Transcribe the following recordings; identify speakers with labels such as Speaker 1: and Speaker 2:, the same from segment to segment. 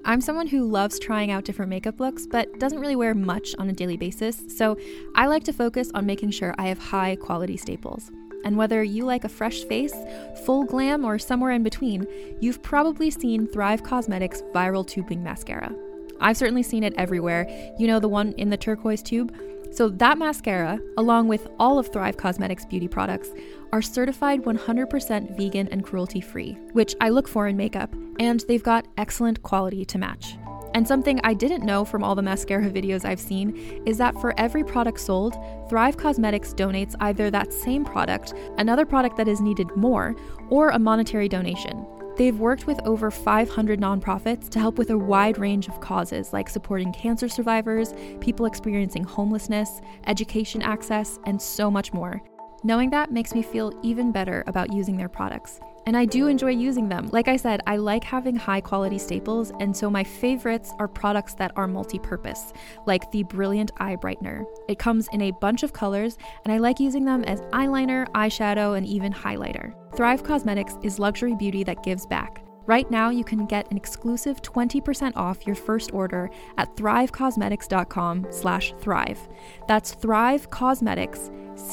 Speaker 1: I'm someone who loves trying out different makeup looks, but doesn't really wear much on a daily basis, so I like to focus on making sure I have high quality staples. And whether you like a fresh face, full glam, or somewhere in between, you've probably seen Thrive Causemetics Viral Tubing Mascara. I've certainly seen it everywhere. You know, the one in the turquoise tube? So that mascara, along with all of Thrive Causemetics beauty products, are certified 100% vegan and cruelty-free, which I look for in makeup, and they've got excellent quality to match. And something I didn't know from all the mascara videos I've seen is that for every product sold, Thrive Causemetics donates either that same product, another product that is needed more, or a monetary donation. They've worked with over 500 nonprofits to help with a wide range of causes like supporting cancer survivors, people experiencing homelessness, education access, and so much more. Knowing that makes me feel even better about using their products. And I do enjoy using them. Like I said, I like having high quality staples, and so my favorites are products that are multi-purpose, like the Brilliant Eye Brightener. It comes in a bunch of colors, and I like using them as eyeliner, eyeshadow, and even highlighter. Thrive Causemetics is luxury beauty that gives back. Right now, you can get an exclusive 20% off your first order at thrivecausemetics.com/thrive. That's Thrive Causemetics,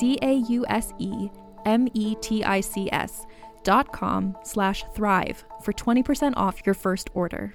Speaker 1: CAUSEMETICS.com/thrive for 20% off your first order.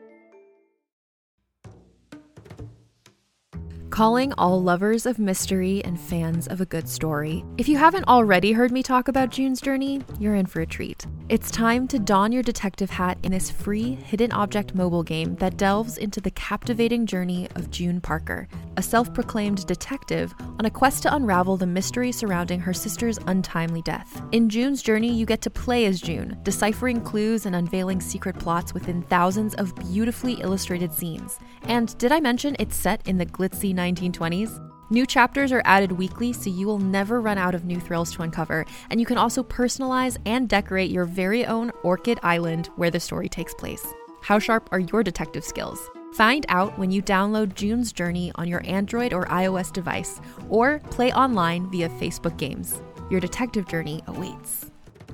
Speaker 1: Calling all lovers of mystery and fans of a good story. If you haven't already heard me talk about June's Journey, you're in for a treat. It's time to don your detective hat in this free hidden object mobile game that delves into the captivating journey of June Parker, a self-proclaimed detective on a quest to unravel the mystery surrounding her sister's untimely death. In June's Journey, you get to play as June, deciphering clues and unveiling secret plots within thousands of beautifully illustrated scenes. And did I mention it's set in the glitzy 1920s? New chapters are added weekly, so you will never run out of new thrills to uncover, and you can also personalize and decorate your very own Orchid Island where the story takes place. How sharp are your detective skills? Find out when you download June's Journey on your Android or iOS device, or play online via Facebook Games. Your detective journey awaits.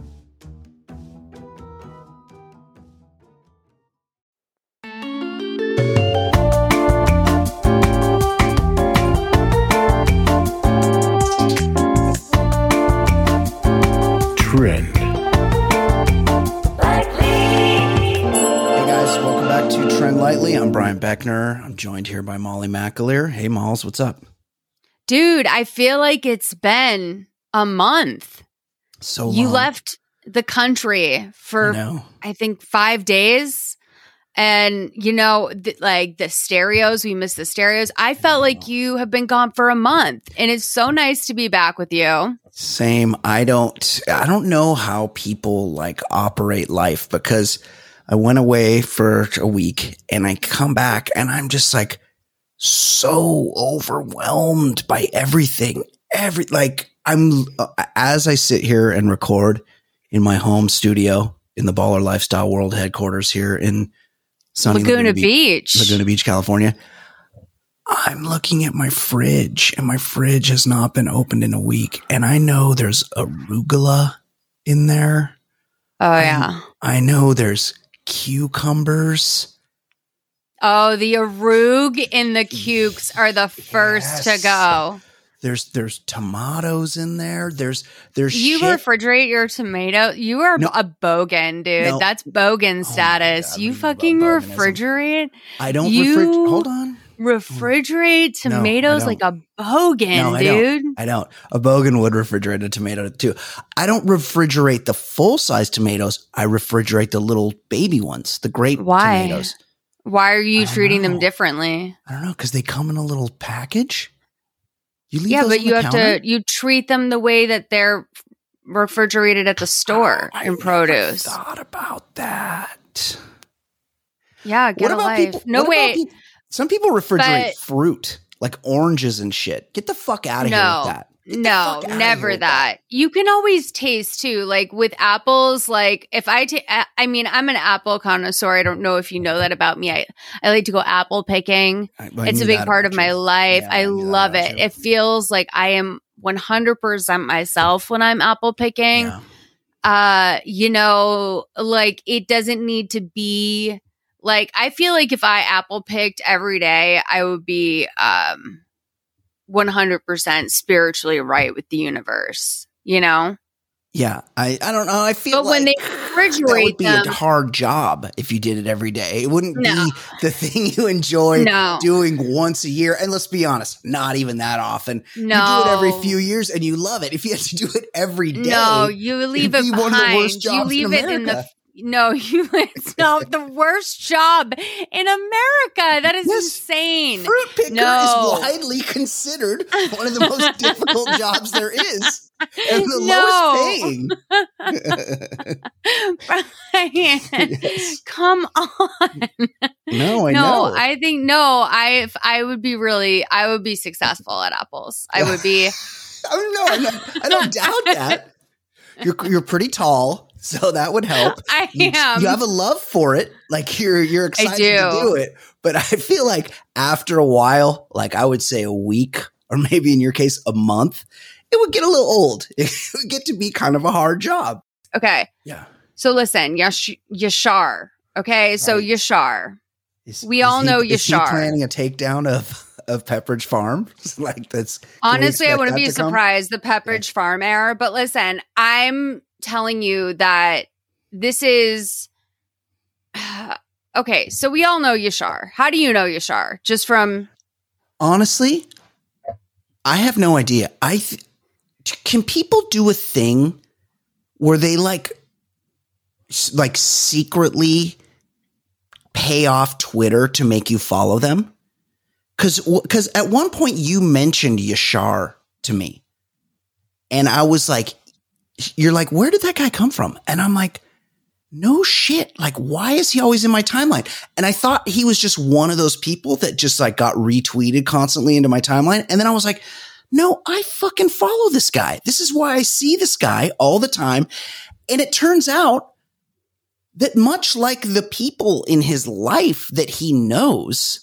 Speaker 2: Trend. Hey guys, welcome back to Trend Lightly. I'm Brian Beckner. I'm joined here by Molly McAleer. Hey Molls, what's up?
Speaker 3: Dude, I feel like it's been a month.
Speaker 2: So long.
Speaker 3: You left the country for, I think, 5 days. And, you know, like the stereos, we missed the stereos. I felt like you have been gone for a month, and it's so nice to be back with you.
Speaker 2: Same. I don't know how people like operate life, because I went away for a week and I come back and I'm just like so overwhelmed by everything. As I sit here and record in my home studio in the Baller Lifestyle World headquarters here in sunny
Speaker 3: Laguna Beach,
Speaker 2: California, I'm looking at my fridge, and my fridge has not been opened in a week. And I know there's arugula in there.
Speaker 3: Oh, yeah.
Speaker 2: I know there's cucumbers.
Speaker 3: Oh, the arug and the cukes are the first to go.
Speaker 2: There's tomatoes in there. There's
Speaker 3: you refrigerate your tomato. You are a bogan, dude.
Speaker 2: No.
Speaker 3: That's bogan status. You fucking refrigerate.
Speaker 2: I don't refrigerate. Hold on.
Speaker 3: Refrigerate tomatoes like a bogan, dude.
Speaker 2: I don't. A bogan would refrigerate a tomato too. I don't refrigerate the full size tomatoes. I refrigerate the little baby ones, the grape tomatoes.
Speaker 3: Why are you treating them differently?
Speaker 2: I don't know, because they come in a little package. You
Speaker 3: you treat them the way that they're refrigerated at the store in produce.
Speaker 2: I thought about that.
Speaker 3: Yeah, get a life.
Speaker 2: Some people refrigerate fruit, like oranges and shit. Get the fuck out of here with that.
Speaker 3: No, never that. You can always taste too. Like with apples, like if I'm an apple connoisseur. I don't know if you know that about me. I like to go apple picking. It's a big part of my life. I love it. It feels like I am 100% myself when I'm apple picking. Like it doesn't need to be Like, I feel like if I apple picked every day, I would be 100% spiritually right with the universe, you know?
Speaker 2: Yeah, I don't know. I feel
Speaker 3: but when
Speaker 2: like
Speaker 3: they
Speaker 2: that
Speaker 3: refrigerate
Speaker 2: would be
Speaker 3: them,
Speaker 2: a hard job if you did it every day. It wouldn't
Speaker 3: No.
Speaker 2: be the thing you enjoy
Speaker 3: No.
Speaker 2: doing once a year. And let's be honest, not even that often.
Speaker 3: No.
Speaker 2: You do it every few years and you love it. If you had to do it every day,
Speaker 3: no, you leave it
Speaker 2: it'd be one of the worst
Speaker 3: behind. You
Speaker 2: jobs
Speaker 3: leave
Speaker 2: in
Speaker 3: it in the
Speaker 2: America.
Speaker 3: no, it's not the worst job in America. That is insane.
Speaker 2: Fruit picker
Speaker 3: No.
Speaker 2: is widely considered one of the most difficult jobs there is. And the lowest paying. Yes.
Speaker 3: Come on.
Speaker 2: No, I know.
Speaker 3: I think I would be successful at Apples. I would be.
Speaker 2: I don't doubt that. You're pretty tall, so that would help.
Speaker 3: I am.
Speaker 2: You have a love for it. Like you're excited to do it. But I feel like after a while, like I would say a week, or maybe in your case, a month, it would get a little old. It would get to be kind of a hard job.
Speaker 3: Okay.
Speaker 2: Yeah.
Speaker 3: So listen, Yashar. Okay. So
Speaker 2: Right.
Speaker 3: Yashar. We all know
Speaker 2: Is he
Speaker 3: Yashar.
Speaker 2: planning a takedown of Pepperidge Farm? Like that's
Speaker 3: Honestly, I wouldn't
Speaker 2: that
Speaker 3: be
Speaker 2: to come?
Speaker 3: surprised, the Pepperidge Farm era. But listen, I'm telling you that this is okay. So we all know Yashar. How do you know Yashar? Just from
Speaker 2: Honestly, I have no idea. Can people do a thing where they like secretly pay off Twitter to make you follow them? Because at one point you mentioned Yashar to me, and I was like, "You're like, where did that guy come from?" And I'm like, "No shit! Like, why is he always in my timeline?" And I thought he was just one of those people that just like got retweeted constantly into my timeline, and then I was like, no, I fucking follow this guy. This is why I see this guy all the time. And it turns out that much like the people in his life that he knows,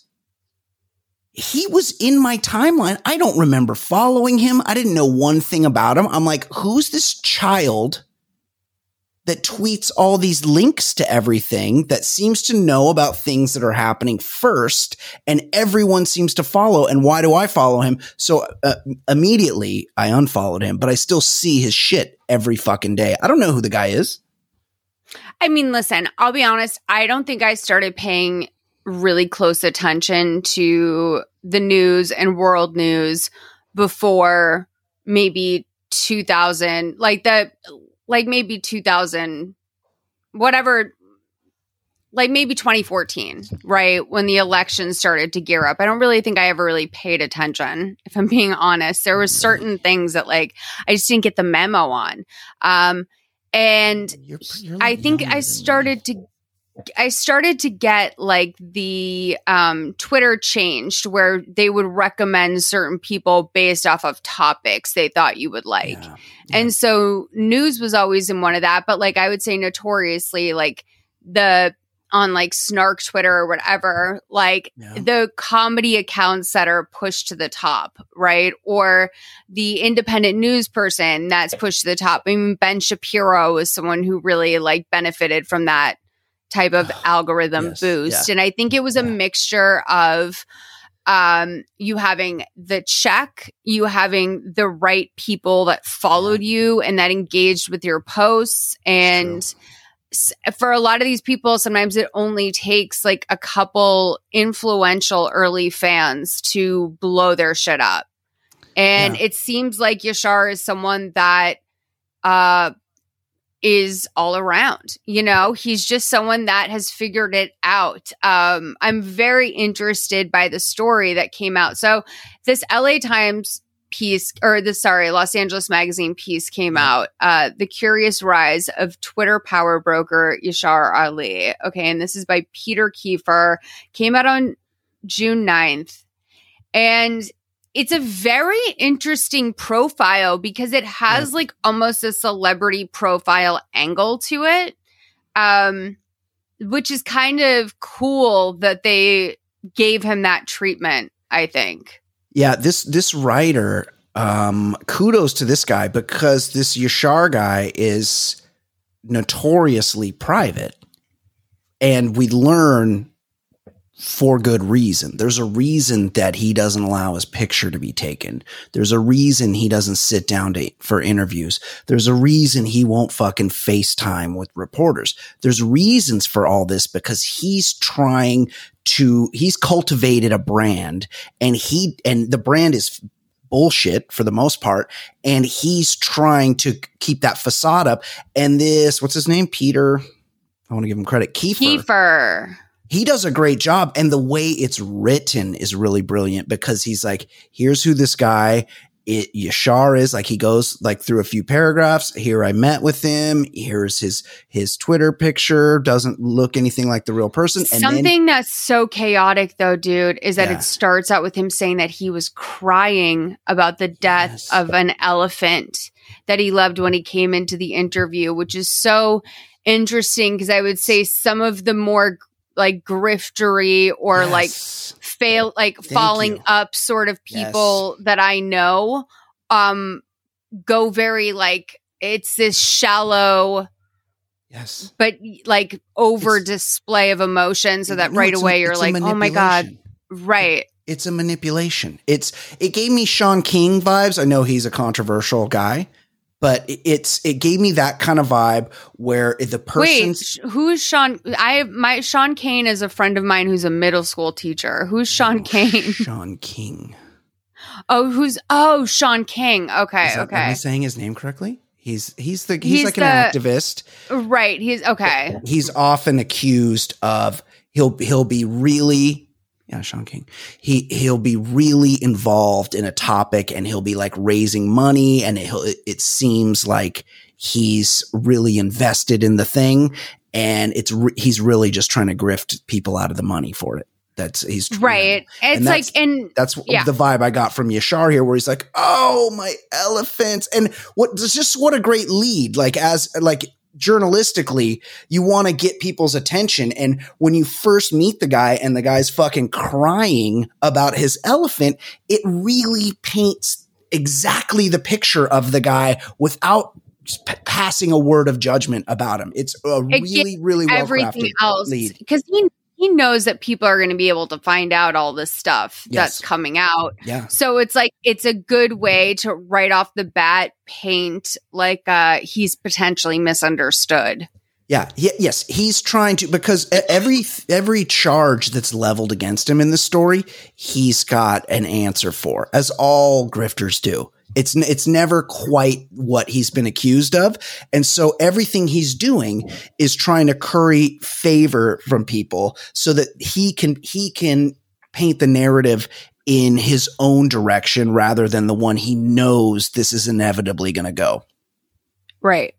Speaker 2: he was in my timeline. I don't remember following him. I didn't know one thing about him. I'm like, who's this child that tweets all these links to everything, that seems to know about things that are happening first, and everyone seems to follow? And why do I follow him? So immediately I unfollowed him, but I still see his shit every fucking day. I don't know who the guy is.
Speaker 3: I mean, listen, I'll be honest. I don't think I started paying really close attention to the news and world news before maybe 2000, maybe 2000, whatever, like maybe 2014, right? When the election started to gear up. I don't really think I ever really paid attention, if I'm being honest. There were certain things that like, I just didn't get the memo on. And
Speaker 2: You're
Speaker 3: I think I started to get like the Twitter changed, where they would recommend certain people based off of topics they thought you would like.
Speaker 2: Yeah.
Speaker 3: And so news was always in one of that. But like I would say notoriously, like on like Snark Twitter or whatever, like the comedy accounts that are pushed to the top, right? Or the independent news person that's pushed to the top. I mean, Ben Shapiro was someone who really like benefited from that type of algorithm boost.
Speaker 2: Yeah.
Speaker 3: And I think it was a mixture of you having the check, you having the right people that followed you and that engaged with your posts. And for a lot of these people, sometimes it only takes like a couple influential early fans to blow their shit up. And it seems like Yashar is someone that is all around. You know, he's just someone that has figured it out. I'm very interested by the story that came out. So this LA Times piece, or Los Angeles Magazine piece came out, The Curious Rise of Twitter Power Broker Yashar Ali. Okay, and this is by Peter Kiefer. Came out on June 9th. And it's a very interesting profile because it has like almost a celebrity profile angle to it, which is kind of cool that they gave him that treatment, I think.
Speaker 2: Yeah, this writer, kudos to this guy, because this Yashar guy is notoriously private. And we learn for good reason. There's a reason that he doesn't allow his picture to be taken. There's a reason he doesn't sit down for interviews. There's a reason he won't fucking FaceTime with reporters. There's reasons for all this because he's cultivated a brand, and the brand is bullshit for the most part. And he's trying to keep that facade up. And what's his name? Peter. I want to give him credit. Kiefer. He does a great job. And the way it's written is really brilliant because he's like, here's who this guy Yashar is. Like, he goes like through a few paragraphs. Here, I met with him. Here's his Twitter picture. Doesn't look anything like the real person. And
Speaker 3: something that's so chaotic though, dude, is that it starts out with him saying that he was crying about the death of an elephant that he loved when he came into the interview, which is so interesting because I would say some of the more like griftery or like falling up sort of people that I know go very like, it's this shallow but like over display of emotion so that right away you're like, oh my God. Right.
Speaker 2: It's a manipulation. It gave me Sean King vibes. I know he's a controversial guy, but it gave me that kind of vibe where the person.
Speaker 3: Wait, who's Sean? Sean Kane is a friend of mine who's a middle school teacher. Who's Sean Kane?
Speaker 2: Sean King.
Speaker 3: Sean King. Okay.
Speaker 2: Am I saying his name correctly? He's like an activist.
Speaker 3: Right.
Speaker 2: He's often accused of he'll be really. Yeah, Sean King. He'll be really involved in a topic and he'll be like raising money and it seems like he's really invested in the thing and he's really just trying to grift people out of the money for it. He's
Speaker 3: right. It's that's
Speaker 2: the vibe I got from Yashar here, where he's like, "Oh, my elephants!" And what a great lead! Journalistically, you want to get people's attention. And when you first meet the guy and the guy's fucking crying about his elephant, it really paints exactly the picture of the guy without passing a word of judgment about him. It's a really, really well-crafted lead.
Speaker 3: Because he knows that people are going to be able to find out all this stuff that's coming out.
Speaker 2: Yeah.
Speaker 3: So it's like, it's a good way to right off the bat paint like he's potentially misunderstood.
Speaker 2: Yeah. Yes. He's trying to, because every charge that's leveled against him in the story, he's got an answer for, as all grifters do. It's never quite what he's been accused of. And so everything he's doing is trying to curry favor from people so that he can paint the narrative in his own direction rather than the one he knows this is inevitably going to go.
Speaker 3: Right.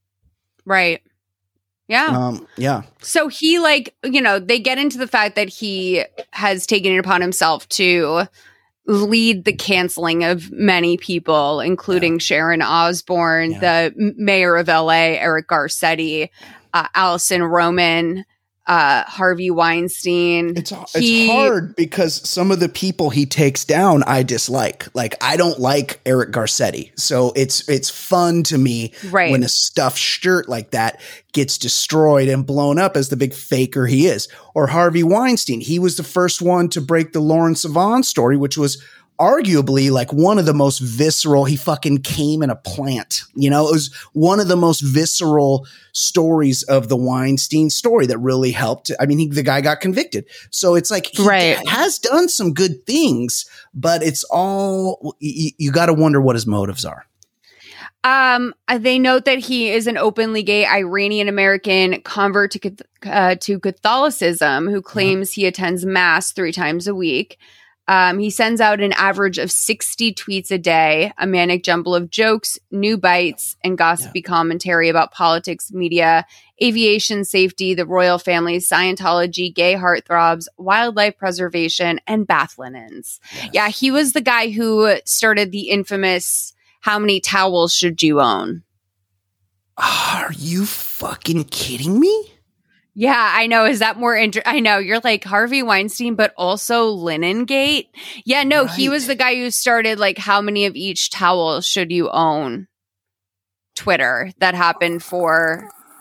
Speaker 3: Yeah.
Speaker 2: Yeah.
Speaker 3: So he they get into the fact that he has taken it upon himself to lead the canceling of many people, including Sharon Osbourne, the mayor of LA, Eric Garcetti, Allison Roman, Harvey Weinstein.
Speaker 2: It's hard because some of the people he takes down I dislike. Like, I don't like Eric Garcetti. So it's fun to me when a stuffed shirt like that gets destroyed and blown up as the big faker he is. Or Harvey Weinstein. He was the first one to break the Lauren Sivan story, which was arguably like one of the most visceral. He fucking came in a plant. It was one of the most visceral stories of the Weinstein story that really helped. I mean, the guy got convicted. So it's like, he has done some good things, but it's all, you got to wonder what his motives are.
Speaker 3: They note that he is an openly gay Iranian American convert to Catholicism who claims he attends mass 3 times a week. He sends out an average of 60 tweets a day, a manic jumble of jokes, new bites, and gossipy commentary about politics, media, aviation safety, the royal family, Scientology, gay heartthrobs, wildlife preservation, and bath linens. Yes. Yeah, he was the guy who started the infamous "How many towels should you own?"
Speaker 2: Are you fucking kidding me?
Speaker 3: Yeah, I know. Is that more I know you're like Harvey Weinstein, but also Linen Gate. Yeah, no, He was the guy who started like "How many of each towel should you own?" Twitter. That happened for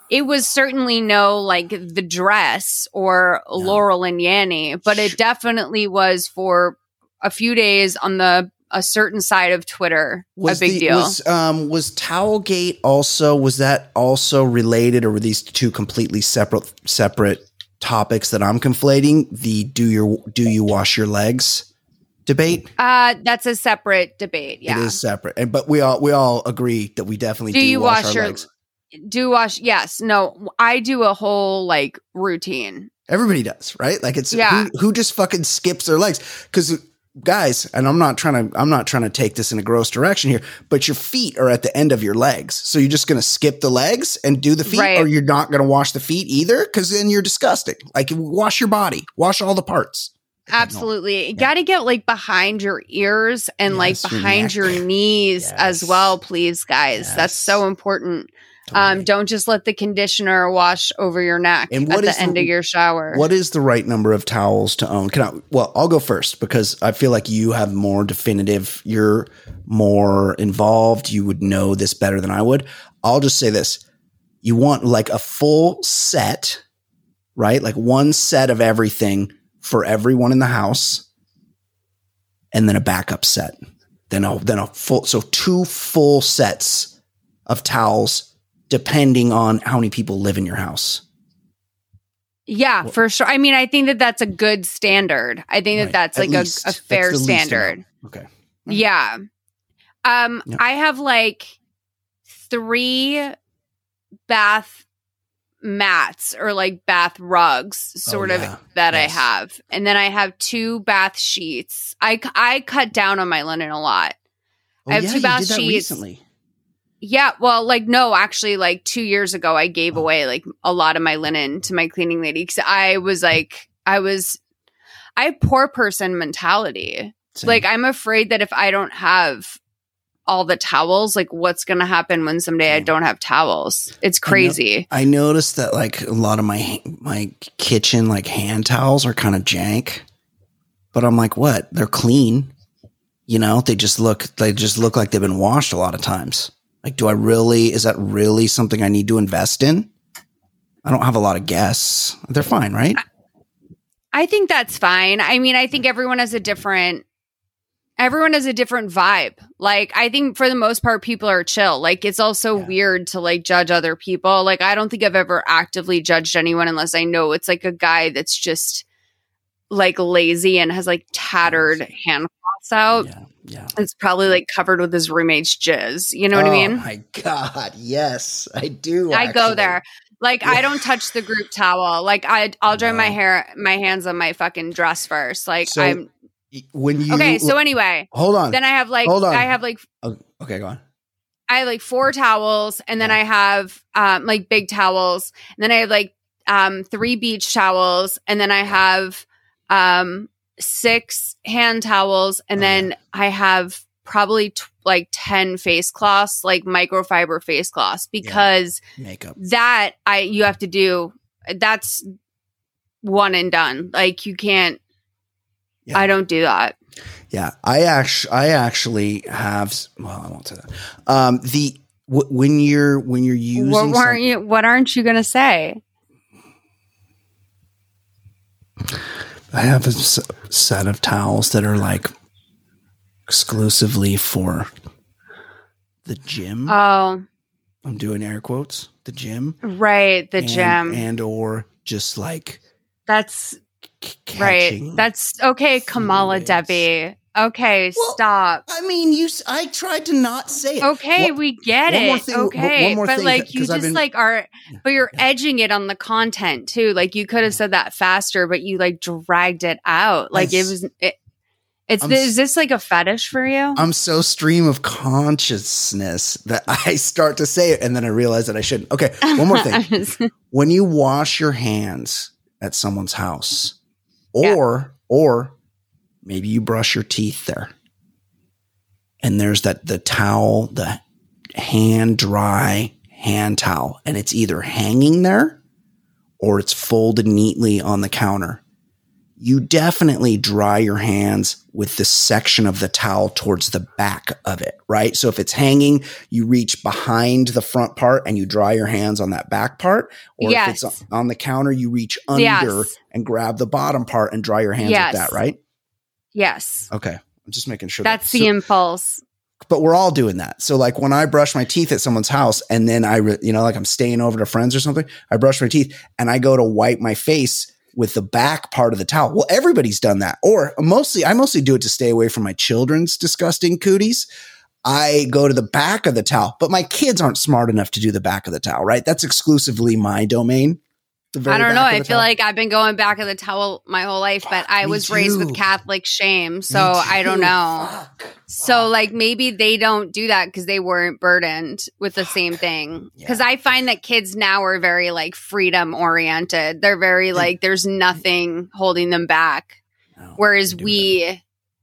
Speaker 3: it was certainly no like The Dress or Laurel and Yanny, but it definitely was for a few days on a certain side of Twitter a big deal.
Speaker 2: Was Towelgate also, was that also related, or were these two completely separate topics that I'm conflating? The do you wash your legs debate?
Speaker 3: That's a separate debate. Yeah,
Speaker 2: it is separate. But we all agree that we definitely do wash our legs.
Speaker 3: Yes. No, I do a whole like routine.
Speaker 2: Everybody does, right? Like it's who just fucking skips their legs? Because guys, and I'm not trying to take this in a gross direction here, but your feet are at the end of your legs. So you're just going to skip the legs and do the feet, or you're not going to wash the feet either? Because then you're disgusting. Like wash your body, wash all the parts.
Speaker 3: Absolutely. You got to get like behind your ears and like behind your knees as well, please, guys. Yes. That's so important. Totally. Don't just let the conditioner wash over your neck at the end of your shower.
Speaker 2: What is the right number of towels to own? I'll go first because I feel like you have more definitive, you're more involved. You would know this better than I would. I'll just say this. You want like a full set, right? Like one set of everything for everyone in the house, and then a backup set. Then a full, so 2 full sets of towels depending on how many people live in your house.
Speaker 3: Yeah, for sure. I mean, I think that that's a good standard. I think that's like a fair standard.
Speaker 2: Okay.
Speaker 3: Yeah. I have like 3 bath mats or like bath rugs sort of that I have. And then I have 2 bath sheets. I cut down on my linen a lot. I have 2 bath sheets. Recently. Yeah, well, like, no, actually, like 2 years ago, I gave away like a lot of my linen to my cleaning lady because I have poor person mentality. Same. Like, I'm afraid that if I don't have all the towels, like, what's going to happen when someday I don't have towels? It's crazy.
Speaker 2: I noticed that like a lot of my kitchen like hand towels are kind of jank, but I'm like, what? They're clean. You know, they just look like they've been washed a lot of times. Like, is that really something I need to invest in? I don't have a lot of guests. They're fine, right?
Speaker 3: I think that's fine. I mean, I think everyone has a different vibe. Like, I think for the most part, people are chill. Like, it's also weird to like judge other people. Like, I don't think I've ever actively judged anyone unless I know it's like a guy that's just like lazy and has like tattered hand cloths out. Yeah. It's probably like covered with his roommate's jizz. You know what I mean?
Speaker 2: Oh my God. Yes, I do.
Speaker 3: I go there. Like, I don't touch the group towel. Like, I'll dry my hands on my fucking dress first. Like, so so anyway,
Speaker 2: hold on.
Speaker 3: Then I have like,
Speaker 2: okay, go on.
Speaker 3: I have like 4 towels, and then I have like big towels, and then I have like 3 beach towels, and then I have 6 hand towels, and then I have probably like 10 face cloths, like microfiber face cloths, because
Speaker 2: makeup
Speaker 3: that you have to do. That's one and done. Like, you can't. I don't do that.
Speaker 2: Yeah, I actually have. Well, I won't say that. When you're using
Speaker 3: what aren't you gonna say?
Speaker 2: I have a set of towels that are like exclusively for the gym.
Speaker 3: Oh,
Speaker 2: I'm doing air quotes. The gym,
Speaker 3: right? The gym,
Speaker 2: and or just like
Speaker 3: that's right. That's okay, Kamala Debbie. Okay, stop.
Speaker 2: I mean, I tried to not say it.
Speaker 3: Okay, we get it. Okay, but like you just like are, but you're edging it on the content too. Like, you could have said that faster, but you like dragged it out. Like is this like a fetish for you?
Speaker 2: I'm so stream of consciousness that I start to say it and then I realize that I shouldn't. Okay, one more thing. When you wash your hands at someone's house, or maybe you brush your teeth there, and there's the towel, the dry hand towel, and it's either hanging there or it's folded neatly on the counter. you definitely dry your hands with the section of the towel towards the back of it, right? So if it's hanging, you reach behind the front part and you dry your hands on that back part. Or if it's on the counter, you reach under and grab the bottom part and dry your hands with that, right?
Speaker 3: Yes.
Speaker 2: Okay. I'm just making sure.
Speaker 3: That's the impulse.
Speaker 2: But we're all doing that. So like when I brush my teeth at someone's house and then like I'm staying over to friends or something, I brush my teeth and I go to wipe my face with the back part of the towel. Well, everybody's done that. Or I mostly do it to stay away from my children's disgusting cooties. I go to the back of the towel, but my kids aren't smart enough to do the back of the towel, right? That's exclusively my domain.
Speaker 3: I don't know. I feel like I've been going back of the towel my whole life, but I was raised with Catholic shame. So I don't know. So like maybe they don't do that because they weren't burdened with the same thing. Because I find that kids now are very like freedom oriented. They're very like there's nothing holding them back. Whereas we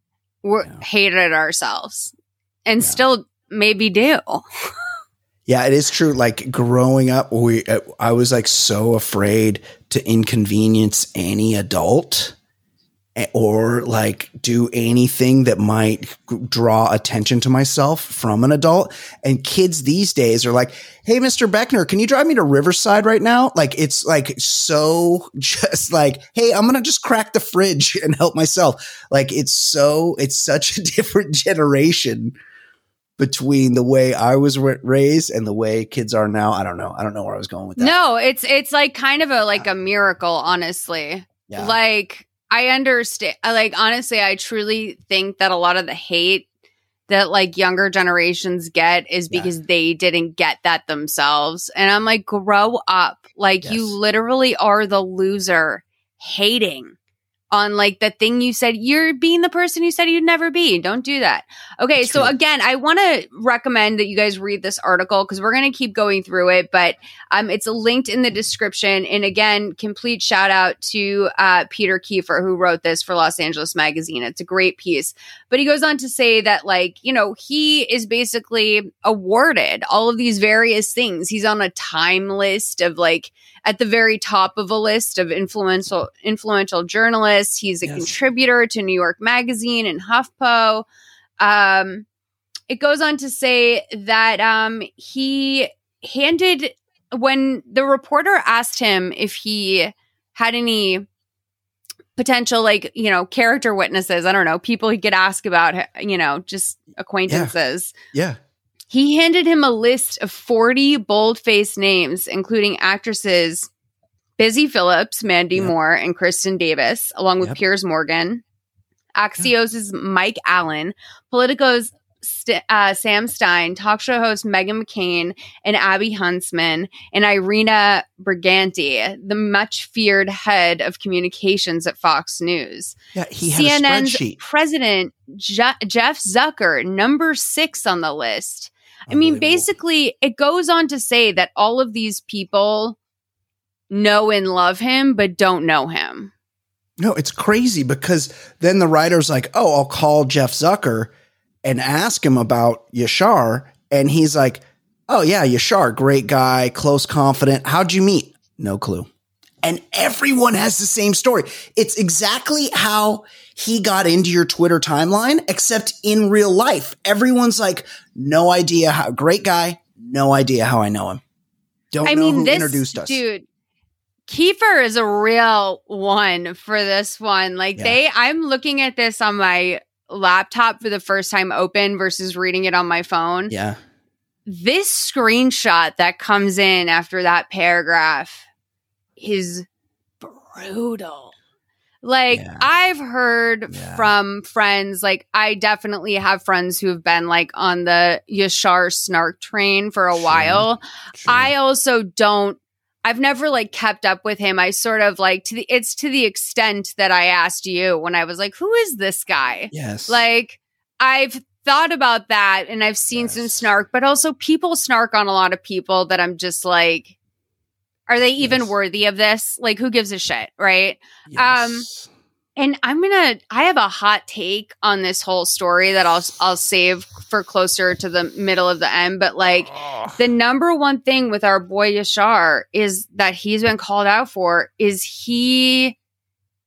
Speaker 3: hated ourselves and still maybe do.
Speaker 2: Yeah, it is true. Like growing up, I was like so afraid to inconvenience any adult or like do anything that might draw attention to myself from an adult. And kids these days are like, hey, Mr. Beckner, can you drive me to Riverside right now? Like, it's like so just like, hey, I'm going to just crack the fridge and help myself. Like, it's such a different generation between the way I was raised and the way kids are now. I don't know where I was going with that.
Speaker 3: No, it's like kind of a miracle, honestly. Yeah. Like I understand. Like honestly, I truly think that a lot of the hate that like younger generations get is because they didn't get that themselves. And I'm like, grow up. Like you literally are the loser hating on like the thing you said. You're being the person you said you'd never be. Don't do that. Okay. That's so true. Again, I want to recommend that you guys read this article because we're going to keep going through it, but it's linked in the description. And again, complete shout out to Peter Kiefer, who wrote this for Los Angeles Magazine. It's a great piece, but he goes on to say that like, you know, he is basically awarded all of these various things. He's on a time list of like at the very top of a list of influential journalists. He's a contributor to New York Magazine and HuffPo. It goes on to say that he handed, when the reporter asked him if he had any potential, like, you know, character witnesses, I don't know, people he could ask about, you know, just acquaintances.
Speaker 2: Yeah.
Speaker 3: He handed him a list of 40 bold-faced names, including actresses Busy Phillips, Mandy Moore, and Kristen Davis, along with Piers Morgan, Axios' Mike Allen, Politico's Sam Stein, talk show host Meghan McCain, and Abby Huntsman, and Irina Briganti, the much-feared head of communications at Fox News.
Speaker 2: Yeah, he had
Speaker 3: CNN's president, Jeff Zucker, number 6 on the list. I mean, basically, it goes on to say that all of these people know and love him, but don't know him.
Speaker 2: No, it's crazy because then the writer's like, oh, I'll call Jeff Zucker and ask him about Yashar. And he's like, oh, yeah, Yashar, great guy, close, confident. How'd you meet? No clue. And everyone has the same story. It's exactly how he got into your Twitter timeline, except in real life. Everyone's like, no idea how, great guy, no idea how I know him. Don't know who introduced us.
Speaker 3: Dude, Kiefer is a real one for this one. Like I'm looking at this on my laptop for the first time open versus reading it on my phone.
Speaker 2: Yeah.
Speaker 3: This screenshot that comes in after that paragraph is brutal. Like I've heard from friends, like I definitely have friends who have been like on the Yashar snark train for a while. I also I've never like kept up with him. I sort of like it's to the extent that I asked you when I was like, who is this guy?
Speaker 2: Yes.
Speaker 3: Like I've thought about that and I've seen some snark, but also people snark on a lot of people that I'm just like, are they even worthy of this? Like, who gives a shit, right?
Speaker 2: Yes.
Speaker 3: And I have a hot take on this whole story that I'll save for closer to the middle of the end. But like the number one thing with our boy Yashar is that he's been called out for is he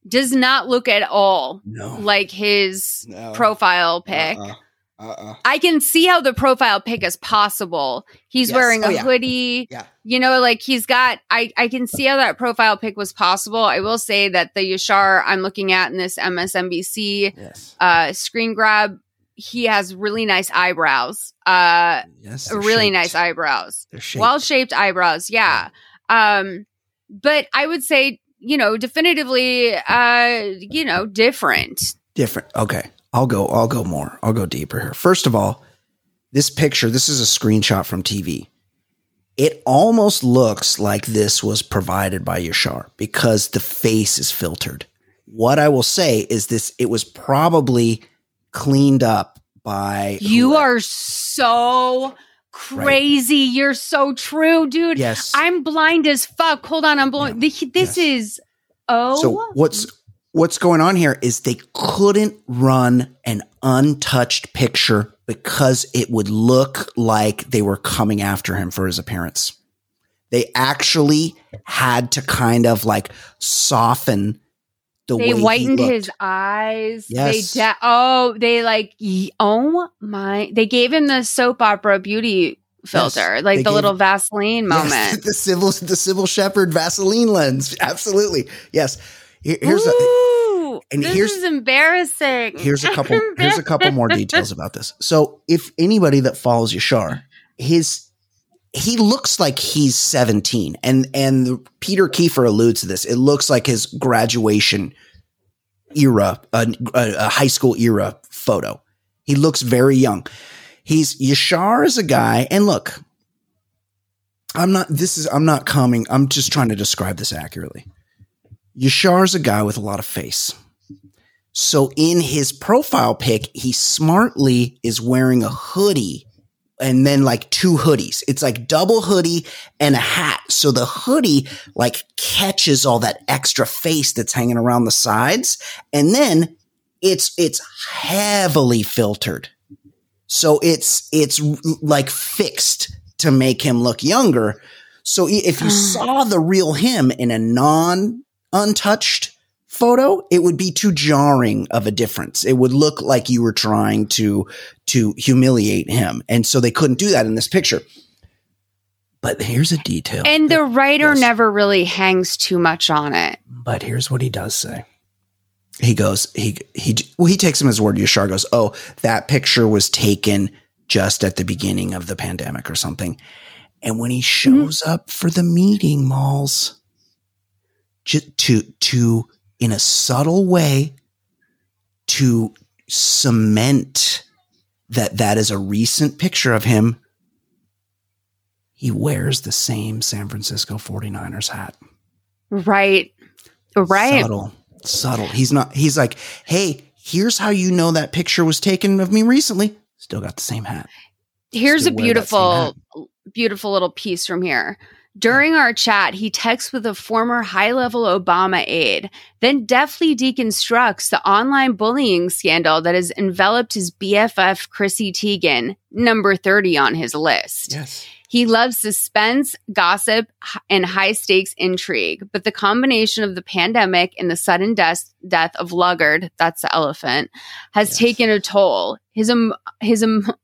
Speaker 3: does not look at all
Speaker 2: No.
Speaker 3: like his profile pic. I can see how the profile pic is possible. He's wearing a hoodie.
Speaker 2: Yeah.
Speaker 3: You know, like he's got, I can see how that profile pic was possible. I will say that the Yashar I'm looking at in this MSNBC screen grab, he has really nice eyebrows. Really nice eyebrows. Well-shaped eyebrows. Yeah. But I would say, you know, definitively, you know, different.
Speaker 2: Okay. I'll go more. I'll go deeper here. First of all, this picture, this is a screenshot from TV. It almost looks like this was provided by Yashar because the face is filtered. What I will say is it was probably cleaned up by
Speaker 3: You are so crazy. Right. You're so true, dude.
Speaker 2: Yes.
Speaker 3: I'm blind as fuck. Hold on. I'm blowing. Yeah. This is,
Speaker 2: So what's going on here is they couldn't run an untouched picture because it would look like they were coming after him for his appearance. They actually had to kind of like soften the way
Speaker 3: they whitened
Speaker 2: he looked.
Speaker 3: His eyes.
Speaker 2: Yes.
Speaker 3: They gave him the soap opera beauty filter, like the little Vaseline moment.
Speaker 2: Yes, the Sybil Shepherd Vaseline lens. Absolutely. Yes. This is
Speaker 3: embarrassing.
Speaker 2: Here's a couple more details about this. So if anybody that follows Yashar, he looks like he's 17, and Peter Kiefer alludes to this. It looks like his graduation era, a high school era photo. He looks very young. Yashar is a guy, and look, I'm just trying to describe this accurately. Yashar's a guy with a lot of face. So in his profile pic, he smartly is wearing a hoodie and then like two hoodies. It's like double hoodie and a hat. So the hoodie like catches all that extra face that's hanging around the sides. And then it's heavily filtered. So it's like fixed to make him look younger. So if you saw the real him in a untouched photo, it would be too jarring of a difference. It would look like you were trying to humiliate him. And so they couldn't do that in this picture. But here's a detail.
Speaker 3: And the writer never really hangs too much on it.
Speaker 2: But here's what he does say. He goes, he takes him as word. Yashar goes, oh, that picture was taken just at the beginning of the pandemic or something. And when he shows up for the meeting, Malls, to in a subtle way to cement that is a recent picture of him, he wears the same San Francisco 49ers hat.
Speaker 3: Right.
Speaker 2: Subtle. He's like, hey, here's how you know that picture was taken of me recently. Still got the same hat.
Speaker 3: Here's a beautiful little piece from here. During our chat, he texts with a former high-level Obama aide, then deftly deconstructs the online bullying scandal that has enveloped his BFF, Chrissy Teigen, number 30 on his list.
Speaker 2: Yes.
Speaker 3: He loves suspense, gossip, and high-stakes intrigue, but the combination of the pandemic and the sudden death of Luggard, that's the elephant, has taken a toll. He's emotional.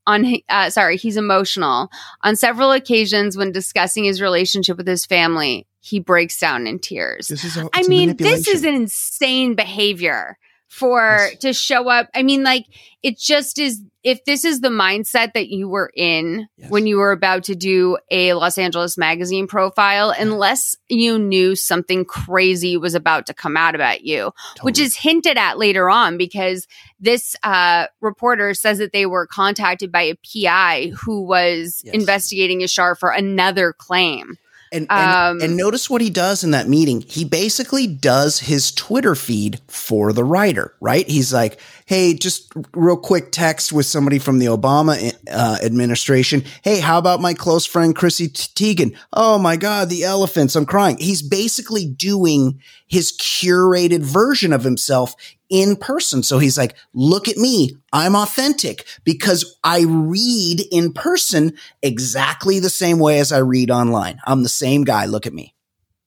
Speaker 3: On several occasions when discussing his relationship with his family, he breaks down in tears. This is an insane behavior to show up. I mean, like, it just is. If this is the mindset that you were in when you were about to do a Los Angeles Magazine profile, unless you knew something crazy was about to come out about you, which is hinted at later on because this reporter says that they were contacted by a PI who was investigating Yashar for another claim.
Speaker 2: And notice what he does in that meeting. He basically does his Twitter feed for the writer, right? He's like, hey, just real quick text with somebody from the Obama administration. Hey, how about my close friend, Chrissy Teigen? Oh my God, the elephants. I'm crying. He's basically doing his curated version of himself in person. So he's like, look at me. I'm authentic because I read in person exactly the same way as I read online. I'm the same guy. Look at me.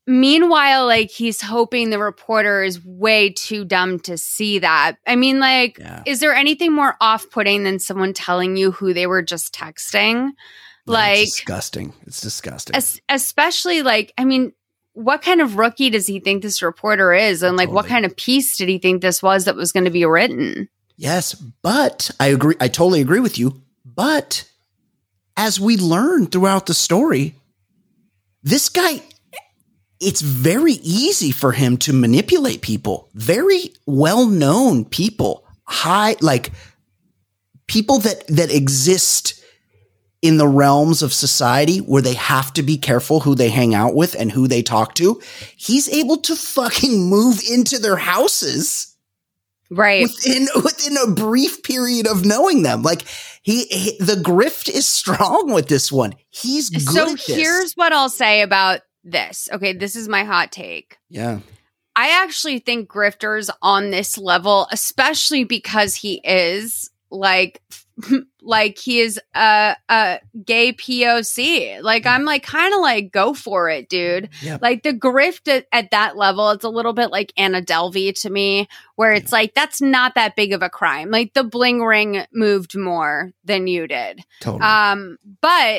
Speaker 3: meanwhile, like, he's hoping the reporter is way too dumb to see that. I mean, like, is there anything more off-putting than someone telling you who they were just texting?
Speaker 2: No,
Speaker 3: like,
Speaker 2: it's disgusting. It's disgusting.
Speaker 3: Especially, like, I mean, what kind of rookie does he think this reporter is? And like, what kind of piece did he think this was that was going to be written?
Speaker 2: Yes, but I agree. I totally agree with you. But as we learn throughout the story, this guy, it's very easy for him to manipulate people. Very well-known people, like people that exist in the realms of society where they have to be careful who they hang out with and who they talk to. He's able to fucking move into their houses,
Speaker 3: right,
Speaker 2: within a brief period of knowing them. Like the grift is strong with this one. He's good
Speaker 3: so
Speaker 2: at this.
Speaker 3: Here's what I'll say about this. Okay, this is my hot take.
Speaker 2: Yeah.
Speaker 3: I actually think grifters on this level, especially because he is like he is a gay POC. Like, I'm like, kind of like, go for it, dude. Yep. Like, the grift at that level, it's a little bit like Anna Delvey to me, where it's like, that's not that big of a crime. Like, the bling ring moved more than you did.
Speaker 2: Totally.
Speaker 3: But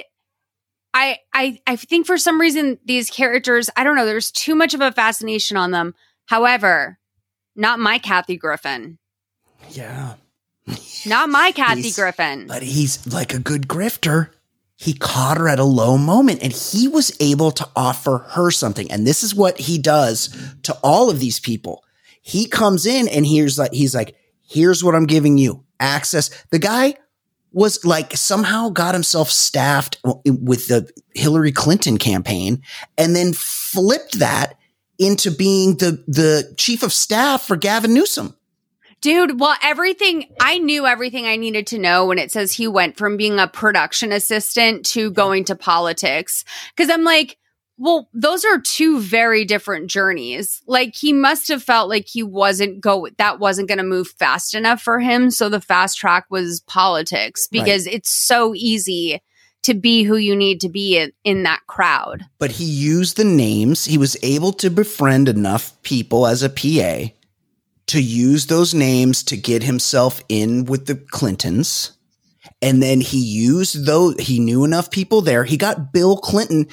Speaker 3: I think for some reason these characters, I don't know, there's too much of a fascination on them. However, not my Kathy Griffin.
Speaker 2: Yeah.
Speaker 3: Not my Kathy Griffin.
Speaker 2: But he's like a good grifter. He caught her at a low moment and he was able to offer her something. And this is what he does to all of these people. He comes in and he's like, here's what I'm giving you. Access. The guy was like somehow got himself staffed with the Hillary Clinton campaign and then flipped that into being the chief of staff for Gavin Newsom.
Speaker 3: Dude, well, I knew everything I needed to know when it says he went from being a production assistant to going to politics. Because I'm like, well, those are two very different journeys. Like, he must have felt like that wasn't going to move fast enough for him. So the fast track was politics because It's so easy to be who you need to be in that crowd.
Speaker 2: But he used the names. He was able to befriend enough people as a PA to use those names to get himself in with the Clintons. And then he knew enough people there. He got Bill Clinton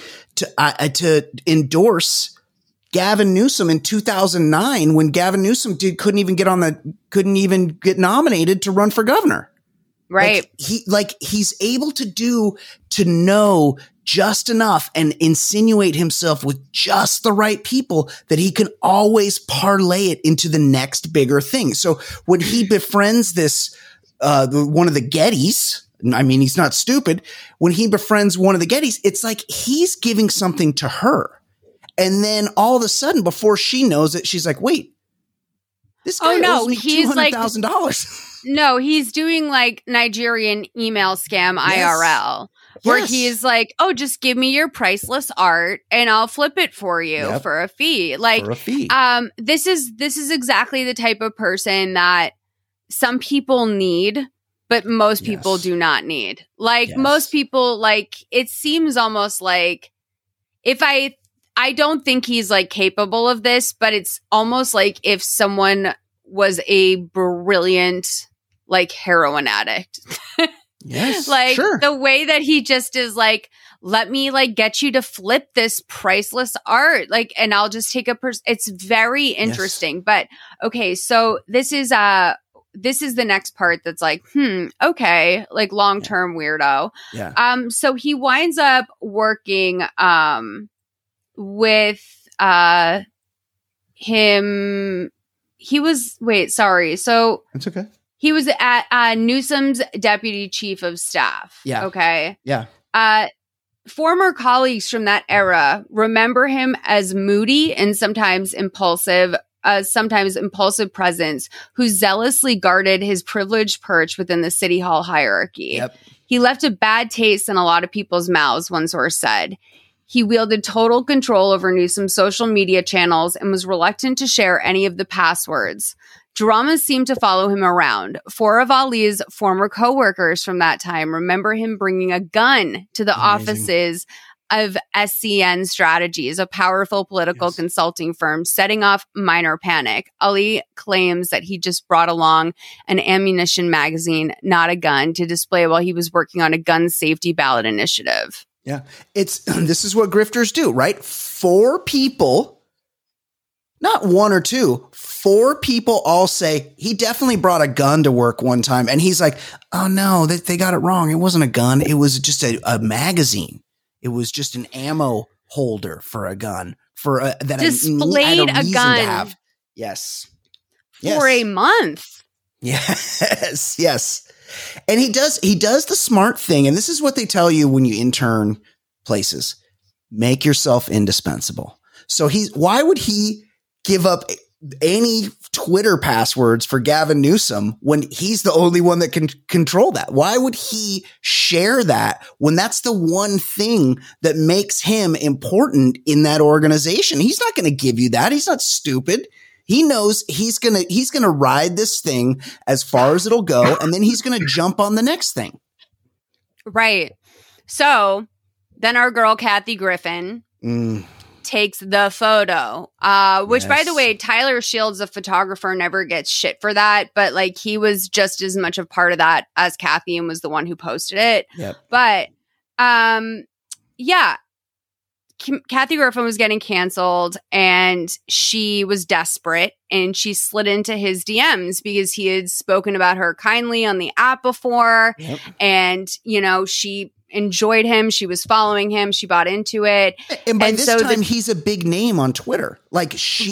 Speaker 2: to endorse Gavin Newsom in 2009 when Gavin Newsom couldn't even get nominated to run for governor.
Speaker 3: Right.
Speaker 2: He's able to know just enough and insinuate himself with just the right people that he can always parlay it into the next bigger thing. So when he befriends this, one of the Gettys, I mean, he's not stupid. When he befriends one of the Gettys, it's like he's giving something to her. And then all of a sudden, before she knows it, she's like, wait, this guy owes me $200,000.
Speaker 3: No, he's doing like Nigerian email scam IRL. Where he's like, oh, just give me your priceless art and I'll flip it for you for a fee. Like, this is exactly the type of person that some people need, but most people do not need. Like, most people, like, it seems almost like I don't think he's like capable of this, but it's almost like if someone was a brilliant, like, heroin addict.
Speaker 2: Yes,
Speaker 3: like
Speaker 2: sure.
Speaker 3: The way that he just is like, let me like get you to flip this priceless art. Like, and I'll just take it's very interesting. Yes. But okay. So this is the next part that's like, okay. Like long-term weirdo.
Speaker 2: Yeah.
Speaker 3: So he winds up working, with, him. So
Speaker 2: it's okay.
Speaker 3: He was at Newsom's deputy chief of staff.
Speaker 2: Yeah.
Speaker 3: Okay.
Speaker 2: Yeah.
Speaker 3: Former colleagues from that era remember him as moody and sometimes impulsive presence who zealously guarded his privileged perch within the city hall hierarchy.
Speaker 2: Yep.
Speaker 3: He left a bad taste in a lot of people's mouths, one source said. He wielded total control over Newsom's social media channels and was reluctant to share any of the passwords. Dramas seemed to follow him around. 4 of Ali's former co-workers from that time remember him bringing a gun to the offices of SCN Strategies, a powerful political consulting firm, setting off minor panic. Ali claims that he just brought along an ammunition magazine, not a gun, to display while he was working on a gun safety ballot initiative.
Speaker 2: Yeah. This is what grifters do, right? 4 people, not 1 or 2, 4 people all say he definitely brought a gun to work one time. And he's like, oh no, they got it wrong. It wasn't a gun. It was just a magazine. It was just an ammo holder for a gun that
Speaker 3: displayed
Speaker 2: I had
Speaker 3: a gun
Speaker 2: to have. Yes.
Speaker 3: For a month.
Speaker 2: Yes. Yes. And he does the smart thing. And this is what they tell you when you intern places. Make yourself indispensable. So why would he give up any Twitter passwords for Gavin Newsom when he's the only one that can control that? Why would he share that when that's the one thing that makes him important in that organization? He's not going to give you that. He's not stupid. He knows he's going to ride this thing as far as it'll go. And then he's going to jump on the next thing.
Speaker 3: Right. So then our girl, Kathy Griffin, takes the photo, which by the way, Tyler Shields, the photographer, never gets shit for that. But like, he was just as much a part of that as Kathy and was the one who posted it.
Speaker 2: Yep.
Speaker 3: But yeah, Kathy Griffin was getting canceled and she was desperate and she slid into his DMs because he had spoken about her kindly on the app before.
Speaker 2: Yep.
Speaker 3: And, you know, she enjoyed him. She was following him. She bought into it.
Speaker 2: And by this time, he's a big name on Twitter. Like she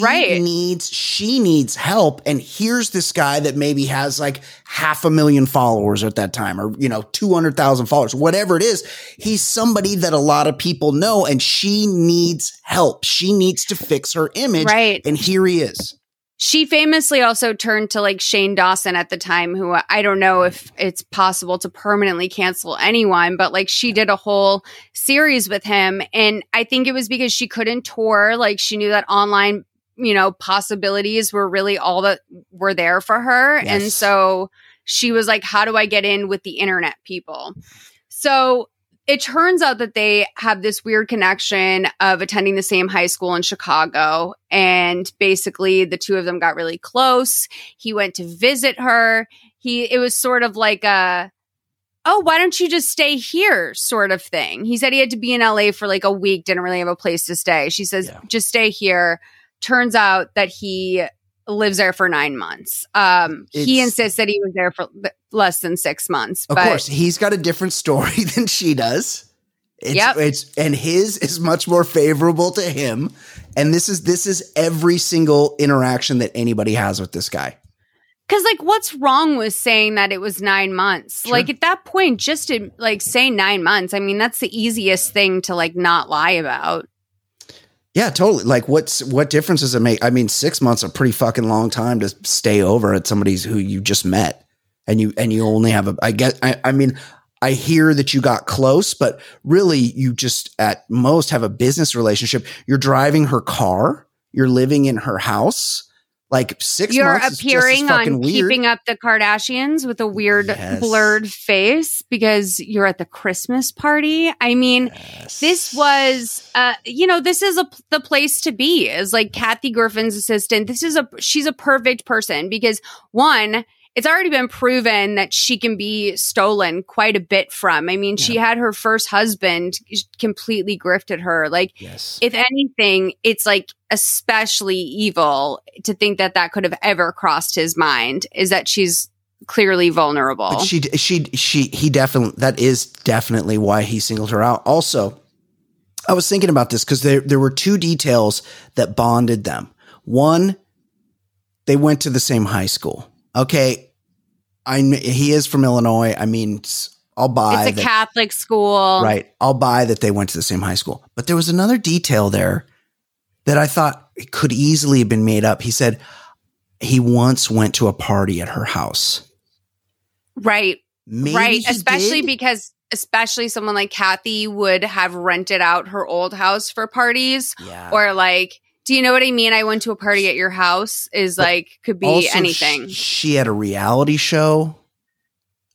Speaker 2: needs help. And here's this guy that maybe has like 500,000 followers at that time, or, 200,000 followers, whatever it is. He's somebody that a lot of people know, and she needs help. She needs to fix her image.
Speaker 3: Right.
Speaker 2: And here he is.
Speaker 3: She famously also turned to like Shane Dawson at the time, who I don't know if it's possible to permanently cancel anyone, but like she did a whole series with him. And I think it was because she couldn't tour. Like she knew that online, possibilities were really all that were there for her.
Speaker 2: Yes.
Speaker 3: And so she was like, how do I get in with the internet people? So it turns out that they have this weird connection of attending the same high school in Chicago. And basically the two of them got really close. He went to visit her. It was sort of like why don't you just stay here sort of thing. He said he had to be in LA for like a week, didn't really have a place to stay. She says, just stay here. Turns out that he lives there for 9 months. He insists that he was there for less than 6 months.
Speaker 2: Of course, he's got a different story than she does. And his is much more favorable to him. And this is every single interaction that anybody has with this guy.
Speaker 3: Because like, what's wrong with saying that it was 9 months?
Speaker 2: Sure.
Speaker 3: Like at that point, just to like say 9 months. I mean, that's the easiest thing to like not lie about.
Speaker 2: Yeah, totally. Like what difference does it make? I mean, 6 months is a pretty fucking long time to stay over at somebody's who you just met. And you only have I hear that you got close, but really you just at most have a business relationship. You're driving her car. You're living in her house. Like 6
Speaker 3: You're
Speaker 2: months
Speaker 3: appearing
Speaker 2: is just as fucking
Speaker 3: on
Speaker 2: weird.
Speaker 3: Keeping Up the Kardashians with a weird blurred face because you're at the Christmas party. I mean, this was, this is the place to be. Is like Kathy Griffin's assistant. She's a perfect person because one, it's already been proven that she can be stolen quite a bit from. I mean, she had her first husband completely grifted her. Like, if anything, it's like especially evil to think that could have ever crossed his mind, is that she's clearly vulnerable.
Speaker 2: But he definitely, that is definitely why he singled her out. Also, I was thinking about this because there were 2 details that bonded them. One, they went to the same high school. Okay, he is from Illinois. I mean, I'll buy
Speaker 3: it's a Catholic school.
Speaker 2: Right. I'll buy that they went to the same high school. But there was another detail there that I thought could easily have been made up. He said he once went to a party at her house.
Speaker 3: Right.
Speaker 2: Maybe
Speaker 3: right. Especially someone like Kathy would have rented out her old house for parties or like, do you know what I mean? I went to a party at your house is like, could be anything.
Speaker 2: She had a reality show.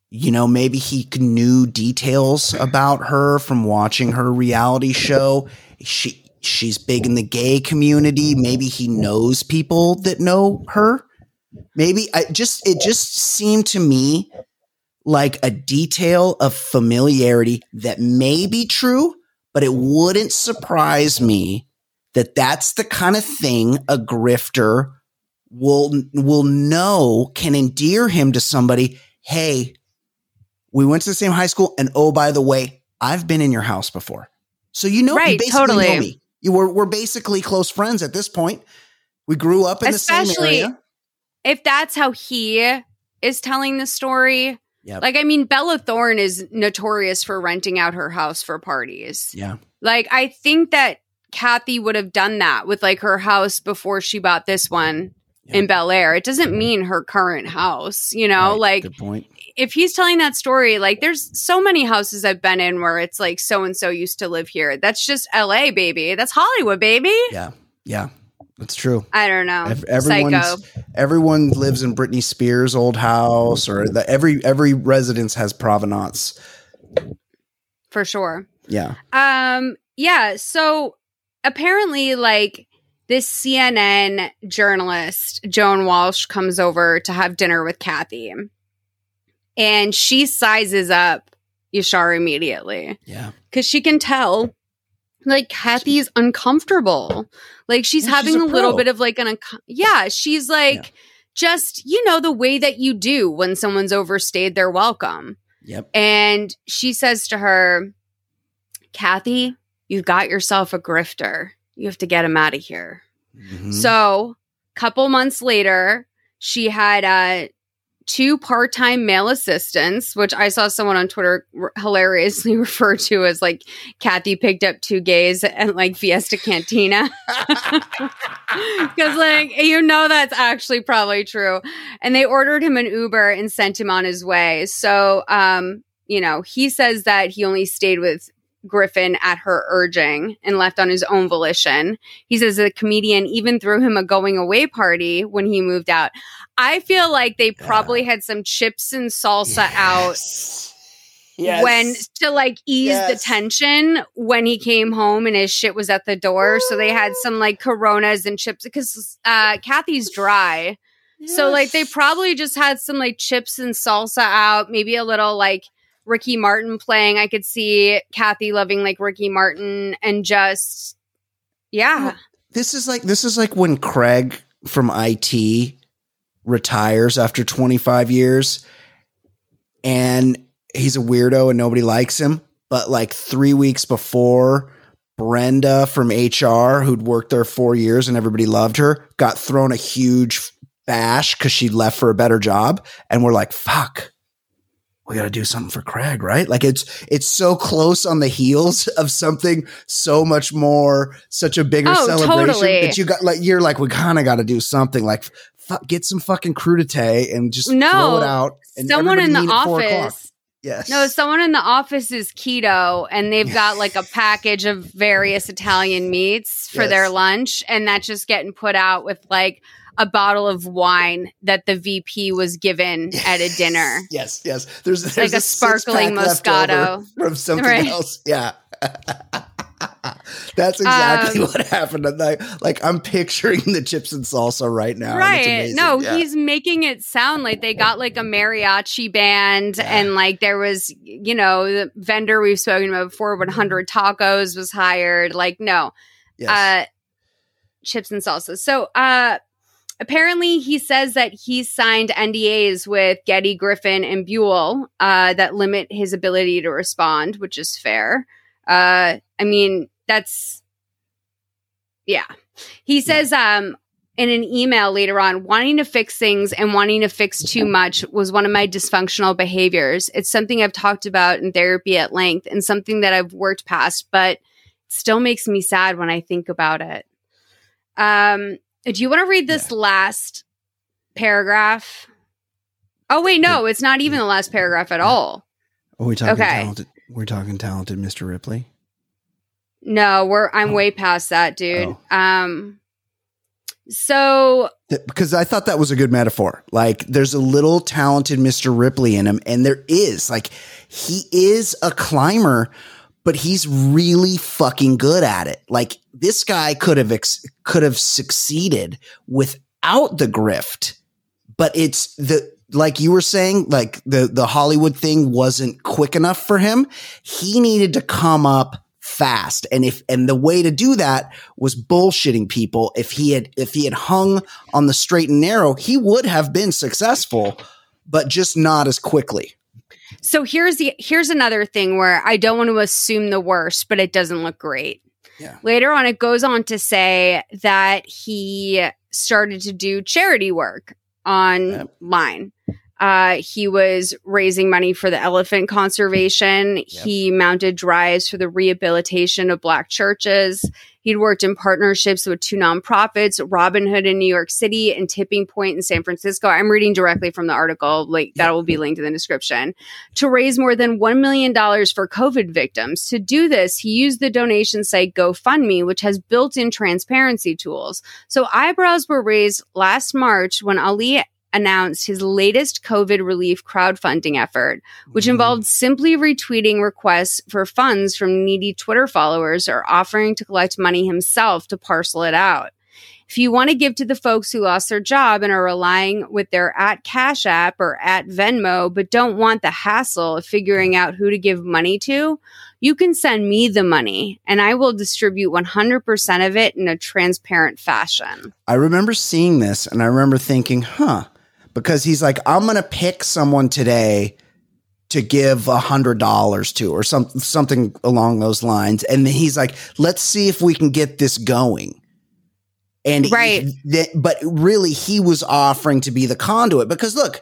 Speaker 2: you know, maybe he knew details about her from watching her reality show. She's big in the gay community. Maybe he knows people that know her. Maybe it just seemed to me like a detail of familiarity that may be true, but it wouldn't surprise me that that's the kind of thing a grifter will know can endear him to somebody. Hey, we went to the same high school, and oh, by the way, I've been in your house before. So you know,
Speaker 3: right,
Speaker 2: you basically
Speaker 3: totally
Speaker 2: know me. We're basically close friends at this point. We grew up in the same area.
Speaker 3: If that's how he is telling the story.
Speaker 2: Yep.
Speaker 3: Like, I mean, Bella Thorne is notorious for renting out her house for parties.
Speaker 2: Yeah.
Speaker 3: Like, I think that Kathy would have done that with like her house before she bought this one in Bel Air. It doesn't mean her current house, you know,
Speaker 2: Right.
Speaker 3: like
Speaker 2: Good point.
Speaker 3: If he's telling that story, like there's so many houses I've been in where it's like so-and-so used to live here. That's just LA, baby. That's Hollywood, baby.
Speaker 2: Yeah. Yeah. That's true.
Speaker 3: I don't know.
Speaker 2: Everyone lives in Britney Spears' old house, or every residence has provenance.
Speaker 3: For sure.
Speaker 2: Yeah.
Speaker 3: Yeah. So apparently, like this CNN journalist, Joan Walsh, comes over to have dinner with Kathy, and she sizes up Yashar immediately.
Speaker 2: Yeah.
Speaker 3: Because she can tell, like, Kathy's uncomfortable. Like, she's having
Speaker 2: she's
Speaker 3: a
Speaker 2: a
Speaker 3: little
Speaker 2: pro.
Speaker 3: bit of like she's like, just, you know, the way that you do when someone's overstayed their welcome.
Speaker 2: Yep.
Speaker 3: And she says to her, Kathy, you've got yourself a grifter. You have to get him out of here.
Speaker 2: Mm-hmm.
Speaker 3: So, couple months later, she had 2 part-time male assistants, which I saw someone on Twitter hilariously refer to as like Kathy picked up 2 gays and like Fiesta Cantina. Because like, you know, that's actually probably true. And they ordered him an Uber and sent him on his way. So, you know, he says that he only stayed with Griffin at her urging and left on his own volition. He says the comedian even threw him a going away party when he moved out. I feel like they probably had some chips and salsa out when to like ease the tension when he came home and his shit was at the door. So they had some like Coronas and chips because Kathy's dry. So like they probably just had some like chips and salsa out, maybe a little like Ricky Martin playing. I could see Kathy loving like Ricky Martin and just
Speaker 2: This is like when Craig from IT retires after 25 years and he's a weirdo and nobody likes him. But like 3 weeks before, Brenda from HR, who'd worked there 4 years and everybody loved her, got thrown a huge bash because she left for a better job. And we're like, fuck, we got to do something for Craig, right? Like it's so close on the heels of something so much more, such a bigger celebration that you got like, you're like, we kind of got to do something like get some fucking crudité and just throw it out. And
Speaker 3: someone in the office.
Speaker 2: Yes.
Speaker 3: No, someone in the office is keto and they've got like a package of various Italian meats for their lunch. And that's just getting put out with like a bottle of wine that the VP was given at a dinner.
Speaker 2: Yes. There's
Speaker 3: like a sparkling Moscato
Speaker 2: from something else. Yeah. That's exactly what happened. Like I'm picturing the chips and salsa right now.
Speaker 3: Right. No, he's making it sound like they got like a mariachi band and like there was, you know, the vendor we've spoken about before, 100 Tacos was hired. Like, no.
Speaker 2: Yes.
Speaker 3: Chips and salsa. So apparently he says that he signed NDAs with Getty, Griffin, and Buell that limit his ability to respond, which is fair. I mean, that's, He says in an email later on, wanting to fix things and wanting to fix too much was one of my dysfunctional behaviors. It's something I've talked about in therapy at length and something that I've worked past, but it still makes me sad when I think about it. Do you want to read this last paragraph? Oh, wait, no, it's not even the last paragraph at all.
Speaker 2: Are we talking talented? We're talking talented Mr. Ripley?
Speaker 3: No, I'm way past that, dude.
Speaker 2: Oh.
Speaker 3: So,
Speaker 2: because I thought that was a good metaphor. Like, there's a little talented Mr. Ripley in him, and there is, like, he is a climber, but he's really fucking good at it. Like, this guy could have succeeded without the grift, but it's like you were saying, like the Hollywood thing wasn't quick enough for him. He needed to come up fast. And the way to do that was bullshitting people. If he had hung on the straight and narrow, he would have been successful, but just not as quickly.
Speaker 3: So here's another thing where I don't want to assume the worst, but it doesn't look great.
Speaker 2: Yeah.
Speaker 3: Later on, it goes on to say that he started to do charity work online. He was raising money for the elephant conservation. Yep. He mounted drives for the rehabilitation of Black churches. He'd worked in partnerships with 2 nonprofits, Robin Hood in New York City and Tipping Point in San Francisco. I'm reading directly from the article. That will be linked in the description. To raise more than $1 million for COVID victims. To do this, he used the donation site GoFundMe, which has built-in transparency tools. So eyebrows were raised last March when Ali announced his latest COVID relief crowdfunding effort, which involved simply retweeting requests for funds from needy Twitter followers or offering to collect money himself to parcel it out. If you want to give to the folks who lost their job and are relying with their @Cash App or @Venmo, but don't want the hassle of figuring out who to give money to, you can send me the money and I will distribute 100% of it in a transparent fashion.
Speaker 2: I remember seeing this and I remember thinking, because he's like, I'm going to pick someone today to give $100 to, or something along those lines. And then he's like, let's see if we can get this going. And
Speaker 3: right.
Speaker 2: But really he was offering to be the conduit, because look,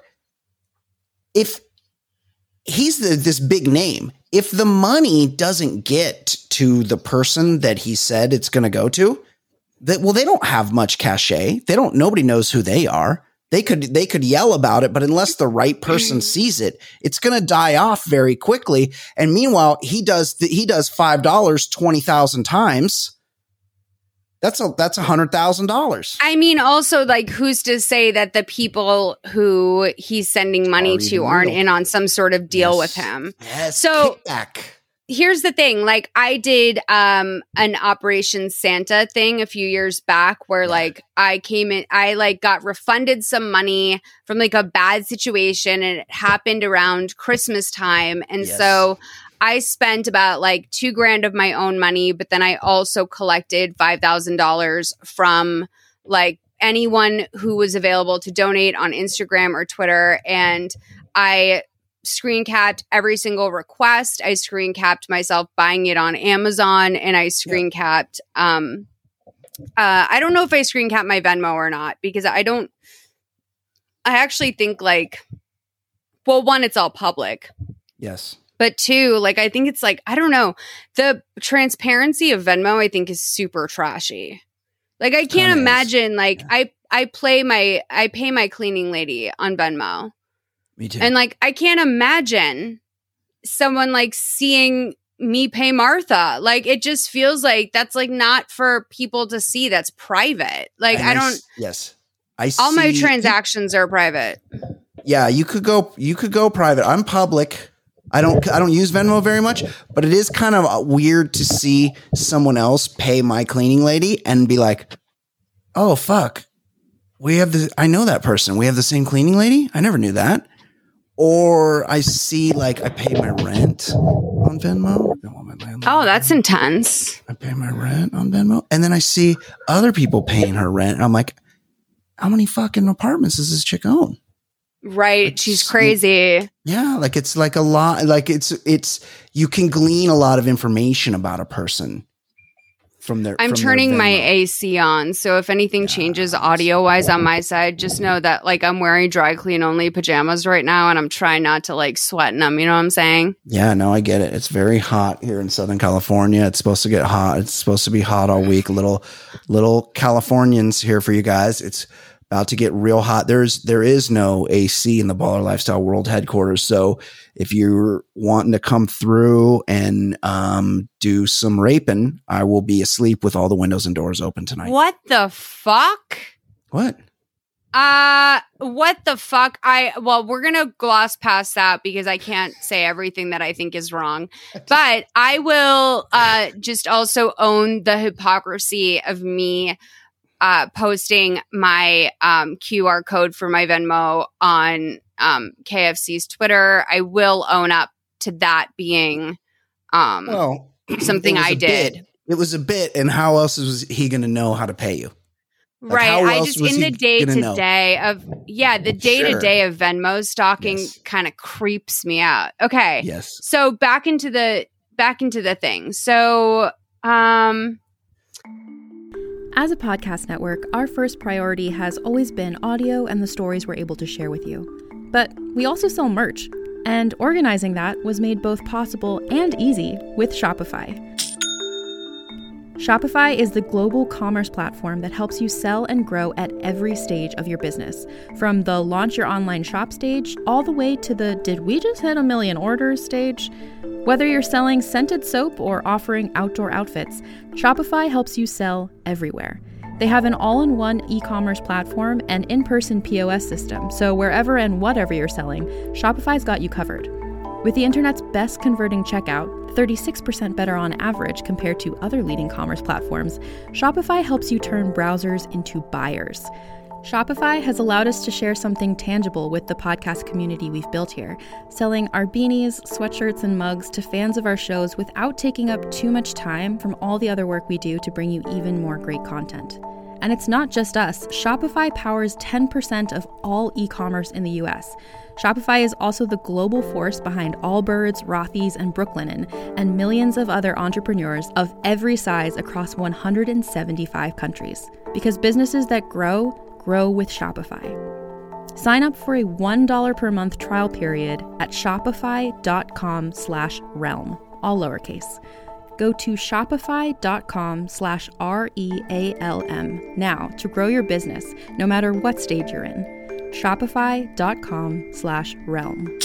Speaker 2: if he's this big name, if the money doesn't get to the person that he said it's going to go to, they don't have much cachet. Nobody knows who they are. They could yell about it, but unless the right person sees it, it's going to die off very quickly. And meanwhile, he does $5 20,000 times. That's $100,000.
Speaker 3: I mean, also, like, who's to say that the people who he's sending money to aren't in on some sort of deal with him?
Speaker 2: Yes.
Speaker 3: So
Speaker 2: kickback.
Speaker 3: Here's the thing. Like, I did an Operation Santa thing a few years back where I came in, I got refunded some money from a bad situation, and it happened around Christmas time. And so I spent about $2,000 of my own money, but then I also collected $5,000 from anyone who was available to donate on Instagram or Twitter. And I screen capped every single request. I screen capped myself buying it on Amazon, and I screen capped. I don't know if I screen capped my Venmo or not, because I actually think one, it's all public.
Speaker 2: Yes.
Speaker 3: But 2, I think it's I don't know. The transparency of Venmo, I think, is super trashy. I can't imagine I pay my cleaning lady on Venmo.
Speaker 2: Me too.
Speaker 3: And I can't imagine someone seeing me pay Martha. It just feels like that's not for people to see. That's private.
Speaker 2: Yes.
Speaker 3: All my transactions are private.
Speaker 2: Yeah, you could go private. I'm public. I don't use Venmo very much, but it is kind of weird to see someone else pay my cleaning lady and be like, "Oh fuck, I know that person. We have the same cleaning lady. I never knew that." Or I see I pay my rent on Venmo.
Speaker 3: Oh, that's intense.
Speaker 2: I pay my rent on Venmo, and then I see other people paying her rent, and I'm like, "How many fucking apartments does this chick own?"
Speaker 3: Right. She's crazy.
Speaker 2: Yeah. It's a lot. It's, you can glean a lot of information about a person from their.
Speaker 3: I'm turning my AC on. So if anything changes audio wise on my side, just know that I'm wearing dry clean only pajamas right now, and I'm trying not to sweat in them. You know what I'm saying?
Speaker 2: Yeah, no, I get it. It's very hot here in Southern California. It's supposed to get hot. It's supposed to be hot all week. Little Californians here for you guys. It's about to get real hot. There is no AC in the Baller Lifestyle World headquarters. So if you're wanting to come through and do some raping, I will be asleep with all the windows and doors open tonight.
Speaker 3: What the fuck?
Speaker 2: What?
Speaker 3: What the fuck? We're gonna gloss past that because I can't say everything that I think is wrong. But I will just also own the hypocrisy of me posting my QR code for my Venmo on KFC's Twitter. I will own up to that being something I did.
Speaker 2: It was a bit, and how else was he going to know how to pay you? Like,
Speaker 3: right. I just, in the day-to-day of Venmo stalking kind of creeps me out. Okay.
Speaker 2: Yes.
Speaker 3: So back into the thing. So,
Speaker 1: as a podcast network, our first priority has always been audio and the stories we're able to share with you. But we also sell merch, and organizing that was made both possible and easy with Shopify. Shopify is the global commerce platform that helps you sell and grow at every stage of your business, from the launch your online shop stage all the way to the did we just hit 1 million orders stage. Whether you're selling scented soap or offering outdoor outfits, Shopify helps you sell everywhere. They have an all-in-one e-commerce platform and in-person POS system, so wherever and whatever you're selling, Shopify's got you covered. With the internet's best converting checkout, 36% better on average compared to other leading commerce platforms, Shopify helps you turn browsers into buyers. Shopify has allowed us to share something tangible with the podcast community we've built here, selling our beanies, sweatshirts, and mugs to fans of our shows without taking up too much time from all the other work we do to bring you even more great content. And it's not just us. Shopify powers 10% of all e-commerce in the US. Shopify is also the global force behind Allbirds, Rothy's, and Brooklinen, and millions of other entrepreneurs of every size across 175 countries. Because businesses that grow with Shopify. Sign up for a $1 per month trial period at shopify.com/realm, all lowercase. Go to shopify.com/REALM now to grow your business, no matter what stage you're in. Shopify.com/realm.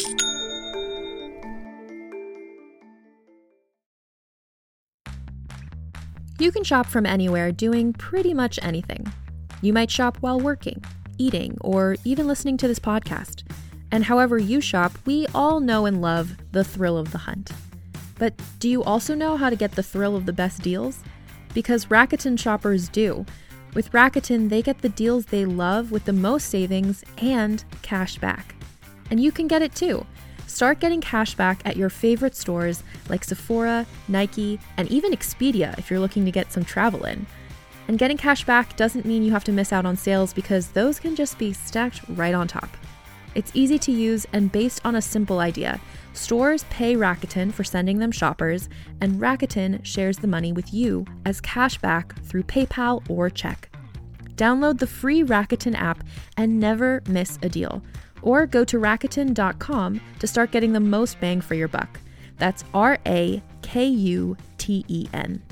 Speaker 1: You can shop from anywhere doing pretty much anything. You might shop while working, eating, or even listening to this podcast. And however you shop, we all know and love the thrill of the hunt. But do you also know how to get the thrill of the best deals? Because Rakuten shoppers do. With Rakuten, they get the deals they love with the most savings and cash back. And you can get it too. Start getting cash back at your favorite stores like Sephora, Nike, and even Expedia if you're looking to get some travel in. And getting cash back doesn't mean you have to miss out on sales because those can just be stacked right on top. It's easy to use and based on a simple idea. Stores pay Rakuten for sending them shoppers, and Rakuten shares the money with you as cash back through PayPal or check. Download the free Rakuten app and never miss a deal. Or go to Rakuten.com to start getting the most bang for your buck. That's RAKUTEN.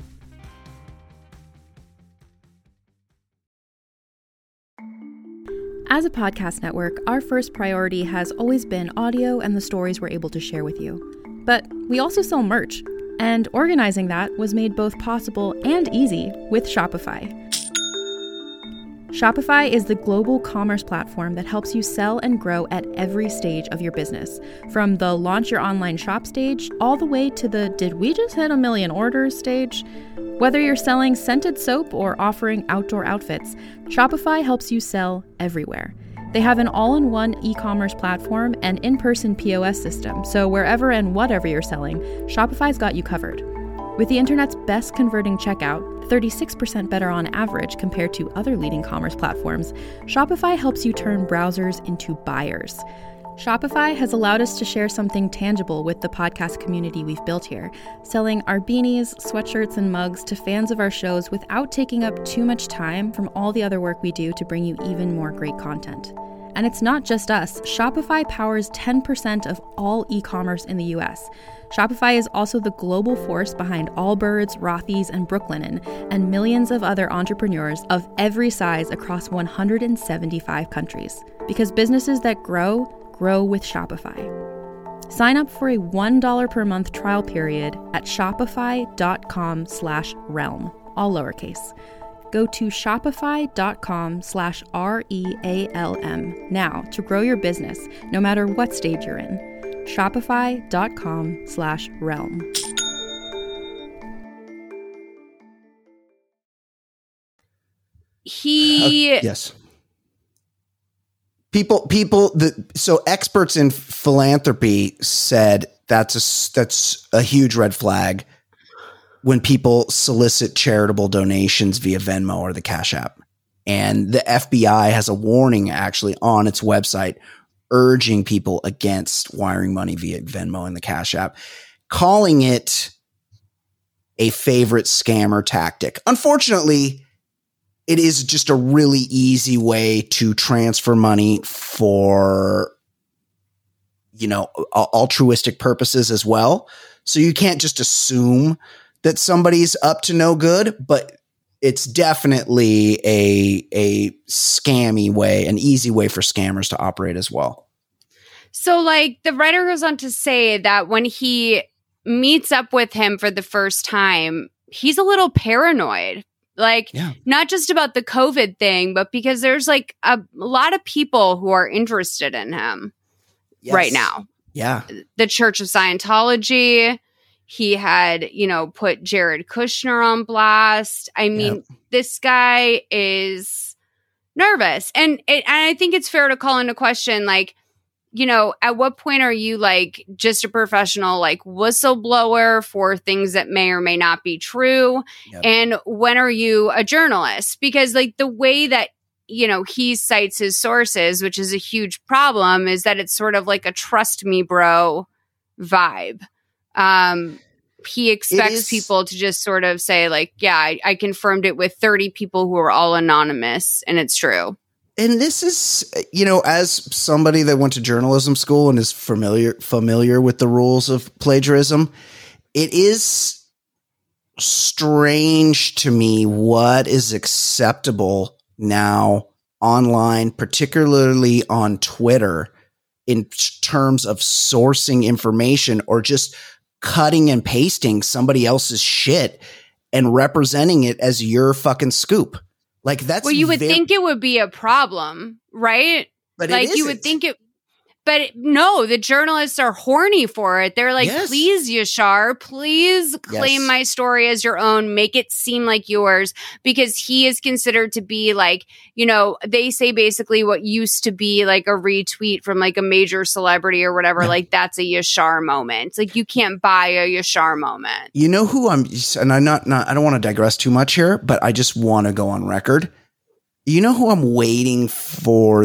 Speaker 1: As a podcast network, our first priority has always been audio and the stories we're able to share with you. But we also sell merch, and organizing that was made both possible and easy with Shopify. Shopify is the global commerce platform that helps you sell and grow at every stage of your business, from the launch your online shop stage all the way to the did we just hit 1 million orders stage. Whether you're selling scented soap or offering outdoor outfits, Shopify helps you sell everywhere. They have an all-in-one e-commerce platform and in-person POS system, so wherever and whatever you're selling, Shopify's got you covered. With the internet's best converting checkout, 36% better on average compared to other leading commerce platforms, Shopify helps you turn browsers into buyers. Shopify has allowed us to share something tangible with the podcast community we've built here, selling our beanies, sweatshirts, and mugs to fans of our shows without taking up too much time from all the other work we do to bring you even more great content. And it's not just us. Shopify powers 10% of all e-commerce in the US. Shopify is also the global force behind Allbirds, Rothy's, and Brooklinen, and millions of other entrepreneurs of every size across 175 countries. Because businesses that grow with Shopify. Sign up for a $1 per month trial period at shopify.com/realm, all lowercase. Go to shopify.com/REALM now to grow your business, no matter what stage you're in. Shopify.com/realm.
Speaker 2: Yes. So experts in philanthropy said that's a huge red flag when people solicit charitable donations via Venmo or the Cash App. And the FBI has a warning actually on its website urging people against wiring money via Venmo and the Cash App, calling it a favorite scammer tactic. Unfortunately, it is just a really easy way to transfer money for, altruistic purposes as well. So you can't just assume that somebody's up to no good, but it's definitely a scammy way, an easy way for scammers to operate as well.
Speaker 3: So the writer goes on to say that when he meets up with him for the first time, he's a little paranoid. Not just about the COVID thing, but because there's a lot of people who are interested in him right now.
Speaker 2: Yeah.
Speaker 3: The Church of Scientology. He had, put Jared Kushner on blast. I mean, This guy is nervous. And I think it's fair to call into question, at what point are you just a professional whistleblower for things that may or may not be true? Yep. And when are you a journalist? Because the way that, he cites his sources, which is a huge problem, is that it's sort of like a trust me, bro vibe. He expects people to just sort of say I confirmed it with 30 people who are all anonymous and it's true.
Speaker 2: And this is, as somebody that went to journalism school and is familiar with the rules of plagiarism, it is strange to me what is acceptable now online, particularly on Twitter, in terms of sourcing information or just cutting and pasting somebody else's shit and representing it as your fucking scoop. That's
Speaker 3: you would think it would be a problem, right?
Speaker 2: But
Speaker 3: you would think it. But no, the journalists are horny for it. They're
Speaker 2: yes.
Speaker 3: Please, Yashar, please claim my story as your own. Make it seem like yours, because he is considered to be they say basically what used to be a retweet from a major celebrity or whatever. Yeah. That's a Yashar moment. You can't buy a Yashar moment.
Speaker 2: You know who and I'm not, I don't want to digress too much here, but I just want to go on record. You know who I'm waiting for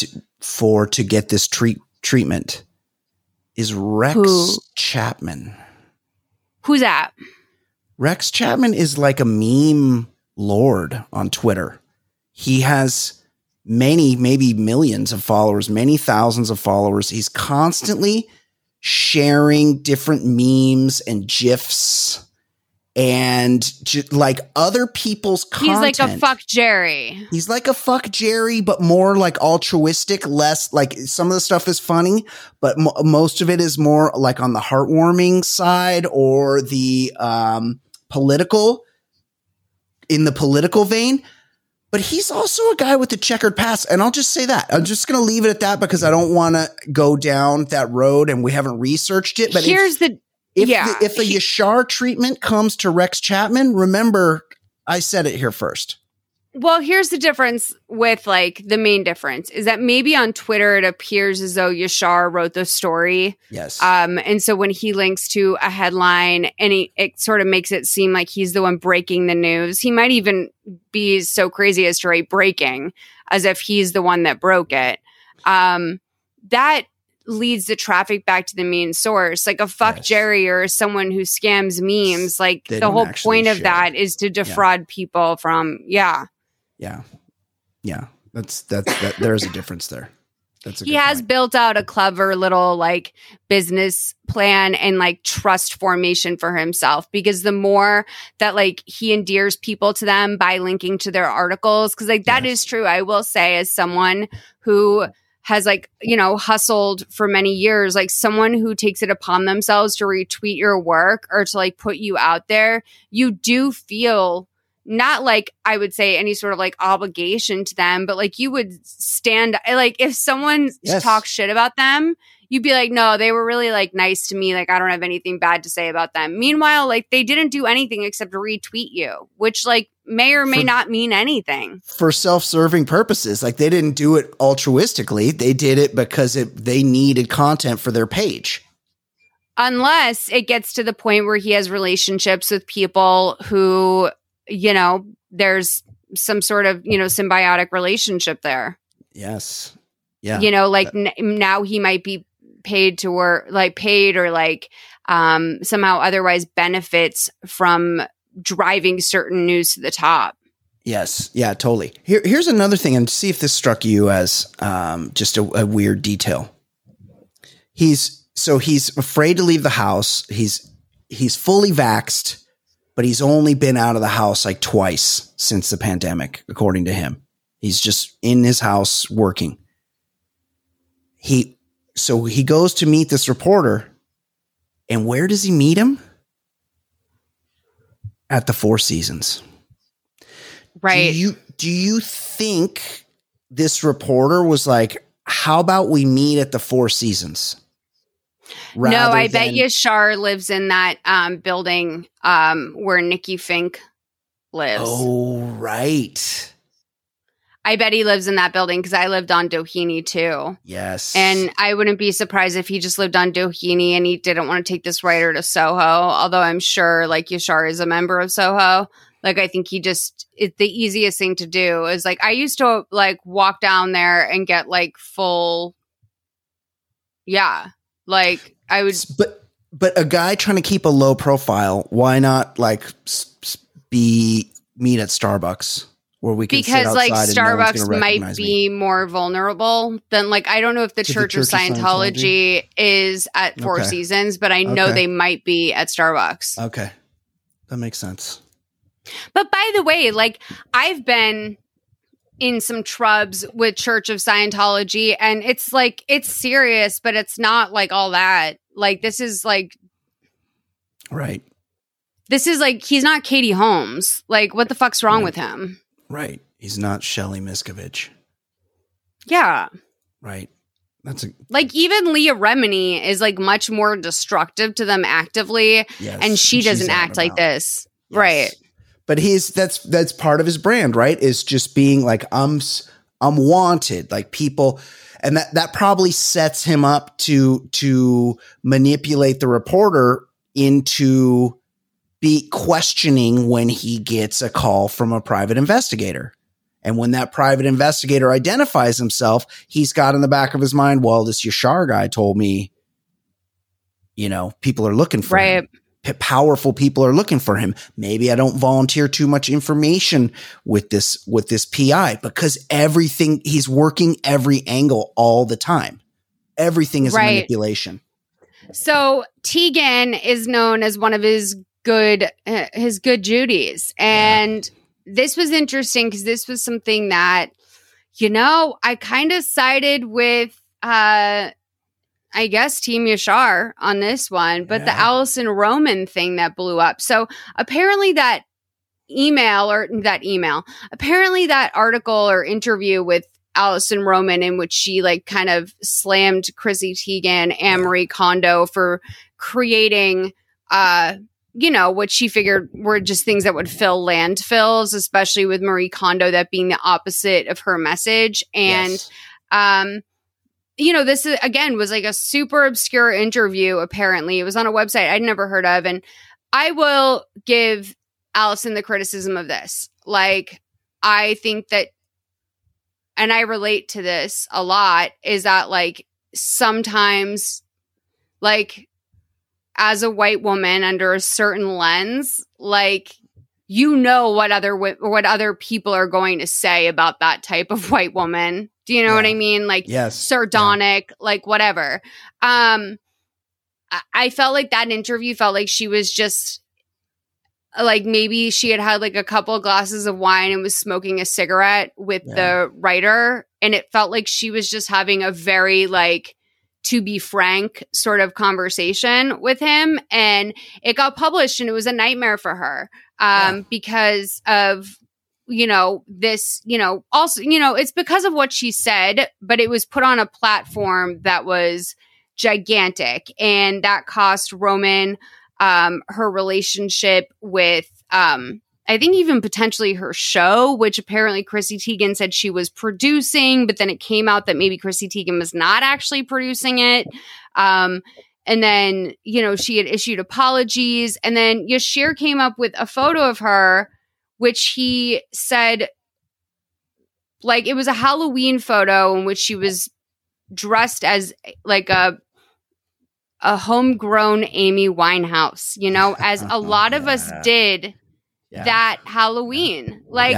Speaker 2: to get this treatment is Rex Chapman.
Speaker 3: Who's that?
Speaker 2: Rex Chapman is like a meme lord on Twitter. He has many, maybe millions of followers, many thousands of followers. He's constantly sharing different memes and GIFs and other people's content.
Speaker 3: He's like a fuck Jerry.
Speaker 2: He's like a fuck Jerry, but more altruistic, less some of the stuff is funny, but most of it is more on the heartwarming side or the political vein. But he's also a guy with a checkered past. And I'll just say that. I'm just going to leave it at that because I don't want to go down that road and we haven't researched it. But if a Yashar treatment comes to Rex Chapman, remember, I said it here first.
Speaker 3: Well, here's the difference with the main difference is that maybe on Twitter, it appears as though Yashar wrote the story.
Speaker 2: Yes.
Speaker 3: And so when he links to a headline and it sort of makes it seem like he's the one breaking the news, he might even be so crazy as to write breaking as if he's the one that broke it. That leads the traffic back to the main source, a fuck Jerry or someone who scams memes. The whole point of that is to defraud people from, Yeah.
Speaker 2: That's there is a difference there.
Speaker 3: He has built out a clever little business plan and trust formation for himself, because the more that he endears people to them by linking to their articles, because that is true. I will say, as someone who has hustled for many years, someone who takes it upon themselves to retweet your work or to put you out there, you do feel not like I would say any sort of like obligation to them, but like you would stand like if someone talks shit about them, you'd be like, no, they were really like nice to me. Like I don't have anything bad to say about them. Meanwhile, like they didn't do anything except retweet you, which like may or may not mean anything.
Speaker 2: For self-serving purposes. Like they didn't do it altruistically. They did it because they needed content for their page.
Speaker 3: Unless it gets to the point where he has relationships with people who, you know, there's some sort of, you know, symbiotic relationship there.
Speaker 2: Yes. Yeah.
Speaker 3: You know, like now he might be paid to work, like paid or like somehow otherwise benefits from driving certain news to the top.
Speaker 2: Yes. Yeah, totally. Here's another thing, and see if this struck you as just a weird detail. He's afraid to leave the house. He's fully vaxxed, but he's only been out of the house like twice since the pandemic, according to him. He's just in his house working. So he goes to meet this reporter, and where does he meet him? At the Four Seasons.
Speaker 3: Right.
Speaker 2: Do you think this reporter was like, how about we meet at the Four Seasons?
Speaker 3: No, I bet Yashar lives in that building where Nikki Fink lives.
Speaker 2: Oh, right.
Speaker 3: I bet he lives in that building because I lived on Doheny too.
Speaker 2: Yes.
Speaker 3: And I wouldn't be surprised if he just lived on Doheny and he didn't want to take this writer to Soho. Although I'm sure like Yashar is a member of Soho. Like I think the easiest thing to do is like I used to like walk down there and get like full. Yeah. Like I would.
Speaker 2: But a guy trying to keep a low profile, why not like meet at Starbucks? Where we can
Speaker 3: because like Starbucks might be more vulnerable than like I don't know if the Church of Scientology is at Four Seasons, but I know they might be at Starbucks.
Speaker 2: Okay, that makes sense.
Speaker 3: But by the way, like I've been in some trubs with Church of Scientology, and it's like it's serious, but it's not like all that. Like this is like
Speaker 2: right.
Speaker 3: This is like he's not Katie Holmes. Like what the fuck's wrong with him?
Speaker 2: Right. He's not Shelley Miskovich.
Speaker 3: Yeah.
Speaker 2: Right.
Speaker 3: Like even Leah Remini is like much more destructive to them actively.
Speaker 2: Yes,
Speaker 3: and she doesn't act like this. Yes. Right.
Speaker 2: But that's part of his brand, right? Is just being like, I'm wanted, like people. And that probably sets him up to manipulate the reporter into be questioning when he gets a call from a private investigator. And when that private investigator identifies himself, he's got in the back of his mind, well, this Yashar guy told me, you know, people are looking for him. Powerful people are looking for him. Maybe I don't volunteer too much information with this PI because everything he's working every angle all the time. Everything is manipulation.
Speaker 3: So Tegan is known as one of his good Judies. And this was interesting because this was something that, you know, I kind of sided with, I guess, Team Yashar on this one, but the Allison Roman thing that blew up. So apparently that apparently that article or interview with Allison Roman in which she like kind of slammed Chrissy Teigen and Marie Kondo for creating, you know, what she figured were just things that would fill landfills, especially with Marie Kondo, that being the opposite of her message. And, you know, this is, again, was like a super obscure interview. Apparently it was on a website I'd never heard of. And I will give Allison the criticism of this. Like, I think that, and I relate to this a lot, is that like sometimes like, as a white woman under a certain lens, like, you know what other people are going to say about that type of white woman. Do you know what I mean? Like, sardonic, like whatever. I felt like that interview felt like she was just like, maybe she had like a couple of glasses of wine and was smoking a cigarette with the writer. And it felt like she was just having a very like, to be frank, sort of conversation with him. And it got published and it was a nightmare for her. because of, this, also, it's because of what she said, but it was put on a platform that was gigantic, and that cost Roman her relationship with, I think even potentially her show, which apparently Chrissy Teigen said she was producing, but then it came out that maybe Chrissy Teigen was not actually producing it. And then, she had issued apologies. And then Yashir came up with a photo of her, which he said, like, it was a Halloween photo in which she was dressed as like a homegrown Amy Winehouse, as a lot of us did that Halloween. Like,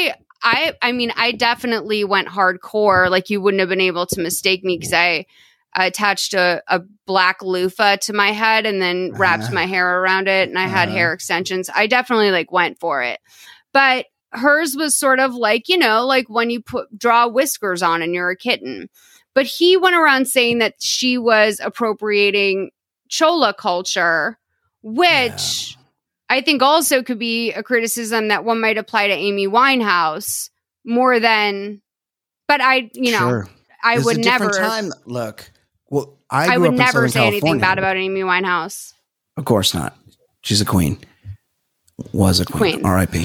Speaker 3: I mean, I definitely went hardcore. Like, you wouldn't have been able to mistake me because I attached a black loofah to my head and then wrapped my hair around it, and I had hair extensions. I definitely went for it. But hers was sort of like, like when you draw whiskers on and you're a kitten. But he went around saying that she was appropriating Chola culture, which I think also could be a criticism that one might apply to Amy Winehouse more than, but I would never.
Speaker 2: Look, well,
Speaker 3: I would never say anything bad about Amy Winehouse.
Speaker 2: Of course not. She's a queen. Was a queen. R.I.P.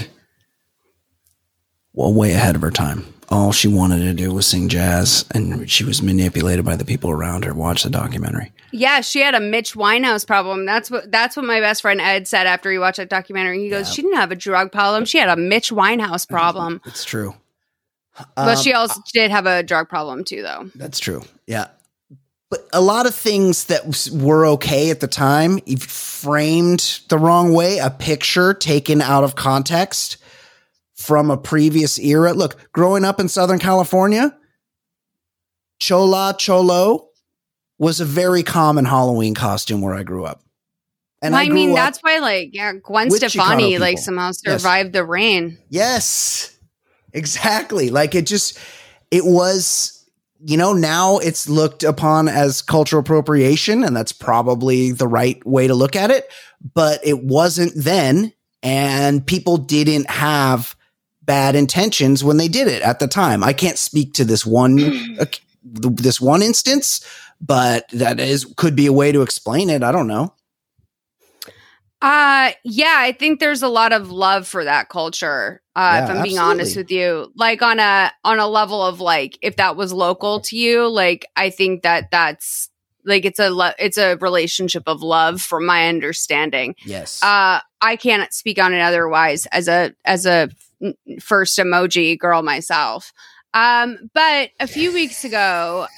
Speaker 2: Well, way ahead of her time. All she wanted to do was sing jazz, and she was manipulated by the people around her. Watch the documentary.
Speaker 3: Yeah, she had a Mitch Winehouse problem. That's what my best friend Ed said after he watched that documentary. He goes, she didn't have a drug problem. She had a Mitch Winehouse problem.
Speaker 2: It's true.
Speaker 3: But she also did have a drug problem too, though.
Speaker 2: That's true. Yeah. But a lot of things that were okay at the time, if framed the wrong way, a picture taken out of context from a previous era. Look, growing up in Southern California, Cholo was a very common Halloween costume where I grew up. And
Speaker 3: well, I mean, that's why Gwen Stefani somehow survived the rain.
Speaker 2: Yes, exactly. Like it was, now it's looked upon as cultural appropriation, and that's probably the right way to look at it. But it wasn't then, and people didn't have bad intentions when they did it at the time. I can't speak to this one instance, but that could be a way to explain it. I don't know.
Speaker 3: Yeah, I think there's a lot of love for that culture. If I'm being honest with you, like on a level of like, if that was local to you, like, I think that's like, it's a relationship of love from my understanding.
Speaker 2: Yes.
Speaker 3: I can't speak on it otherwise as a first emoji girl myself. But a few weeks ago,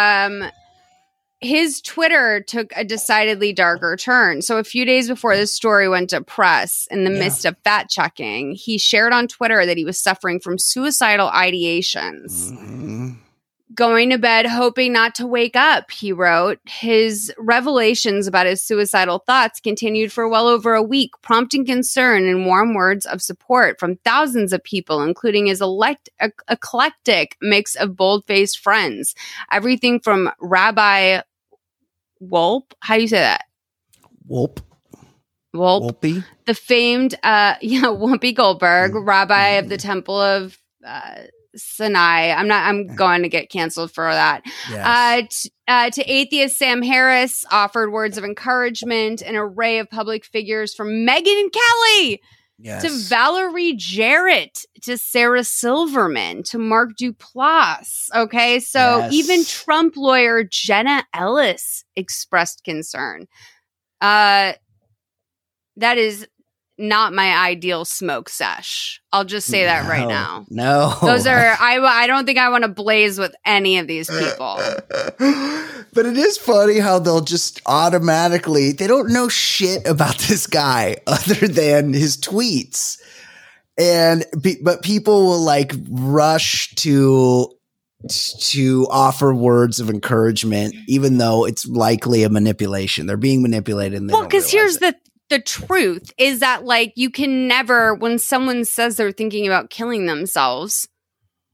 Speaker 3: his Twitter took a decidedly darker turn. So a few days before this story went to press, in the midst of fact checking, he shared on Twitter that he was suffering from suicidal ideations. Mm-hmm. Going to bed hoping not to wake up, he wrote. His revelations about his suicidal thoughts continued for well over a week, prompting concern and warm words of support from thousands of people, including his eclectic mix of bold-faced friends. Everything from Rabbi Wolpe, how do you say that?
Speaker 2: Wolpe.
Speaker 3: Wolpe. The famed, Whoopi Goldberg, rabbi of the Temple of Sinai. I'm going to get canceled for that. Yes. To atheist Sam Harris, offered words of encouragement, an array of public figures from Megyn Kelly to Valerie Jarrett to Sarah Silverman to Mark Duplass. Okay, so even Trump lawyer Jenna Ellis expressed concern. That is not my ideal smoke sesh. I'll just say that right now.
Speaker 2: No.
Speaker 3: Those are, I don't think I want to blaze with any of these people.
Speaker 2: But it is funny how they'll just automatically, they don't know shit about this guy other than his tweets. But people will like rush to offer words of encouragement, even though it's likely a manipulation. They're being manipulated.
Speaker 3: Well, because here's the truth is that, like, you can never, when someone says they're thinking about killing themselves,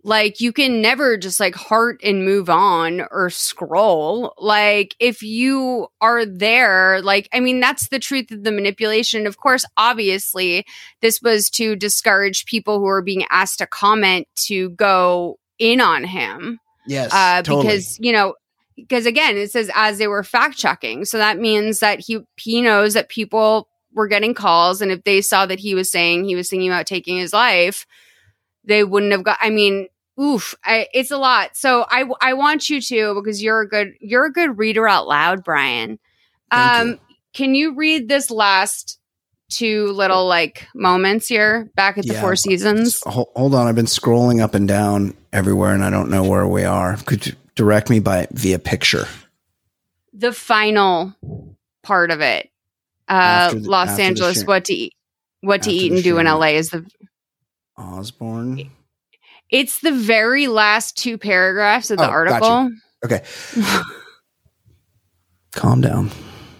Speaker 3: Like, you can never just like heart and move on or scroll. Like, if you are there, like, I mean, that's the truth of the manipulation. Of course, obviously, this was to discourage people who are being asked to comment to go in on him.
Speaker 2: Yes.
Speaker 3: Totally. Because again, it says as they were fact checking. So that means that he knows that people were getting calls. And if they saw that he was saying he was thinking about taking his life, they wouldn't have got, I mean, it's a lot. So I want you to, because you're a good reader out loud, Brian.
Speaker 2: Thank you.
Speaker 3: Can you read this last two little like moments here back at the Four Seasons?
Speaker 2: Hold on. I've been scrolling up and down everywhere and I don't know where we are. Could you direct me via picture?
Speaker 3: The final part of it. Los Angeles, what to eat and do in LA is the
Speaker 2: Osborne.
Speaker 3: It's the very last two paragraphs of the article.
Speaker 2: Gotcha. Okay. Calm down.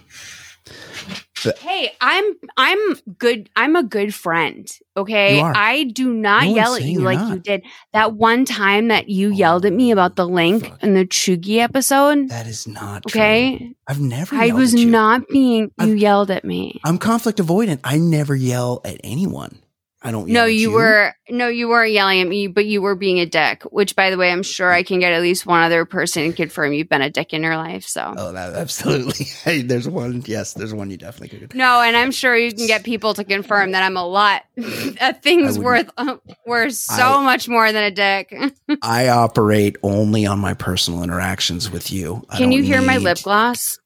Speaker 3: Hey, I'm good. I'm a good friend. Okay. I do not yell at you like you did that one time that you yelled at me about the link in the Chugi episode.
Speaker 2: That is not
Speaker 3: okay.
Speaker 2: True. I've never.
Speaker 3: I was not being. You yelled at me.
Speaker 2: I'm conflict avoidant. I never yell at anyone. I don't.
Speaker 3: No, you weren't yelling at me, but you were being a dick. Which, by the way, I'm sure I can get at least one other person to confirm you've been a dick in your life. So,
Speaker 2: that absolutely. Hey, there's one. Yes, there's one you definitely could.
Speaker 3: No, and I'm sure you can get people to confirm that I'm a lot. Things worth so much more than a dick.
Speaker 2: I operate only on my personal interactions with you.
Speaker 3: Can you hear my lip gloss?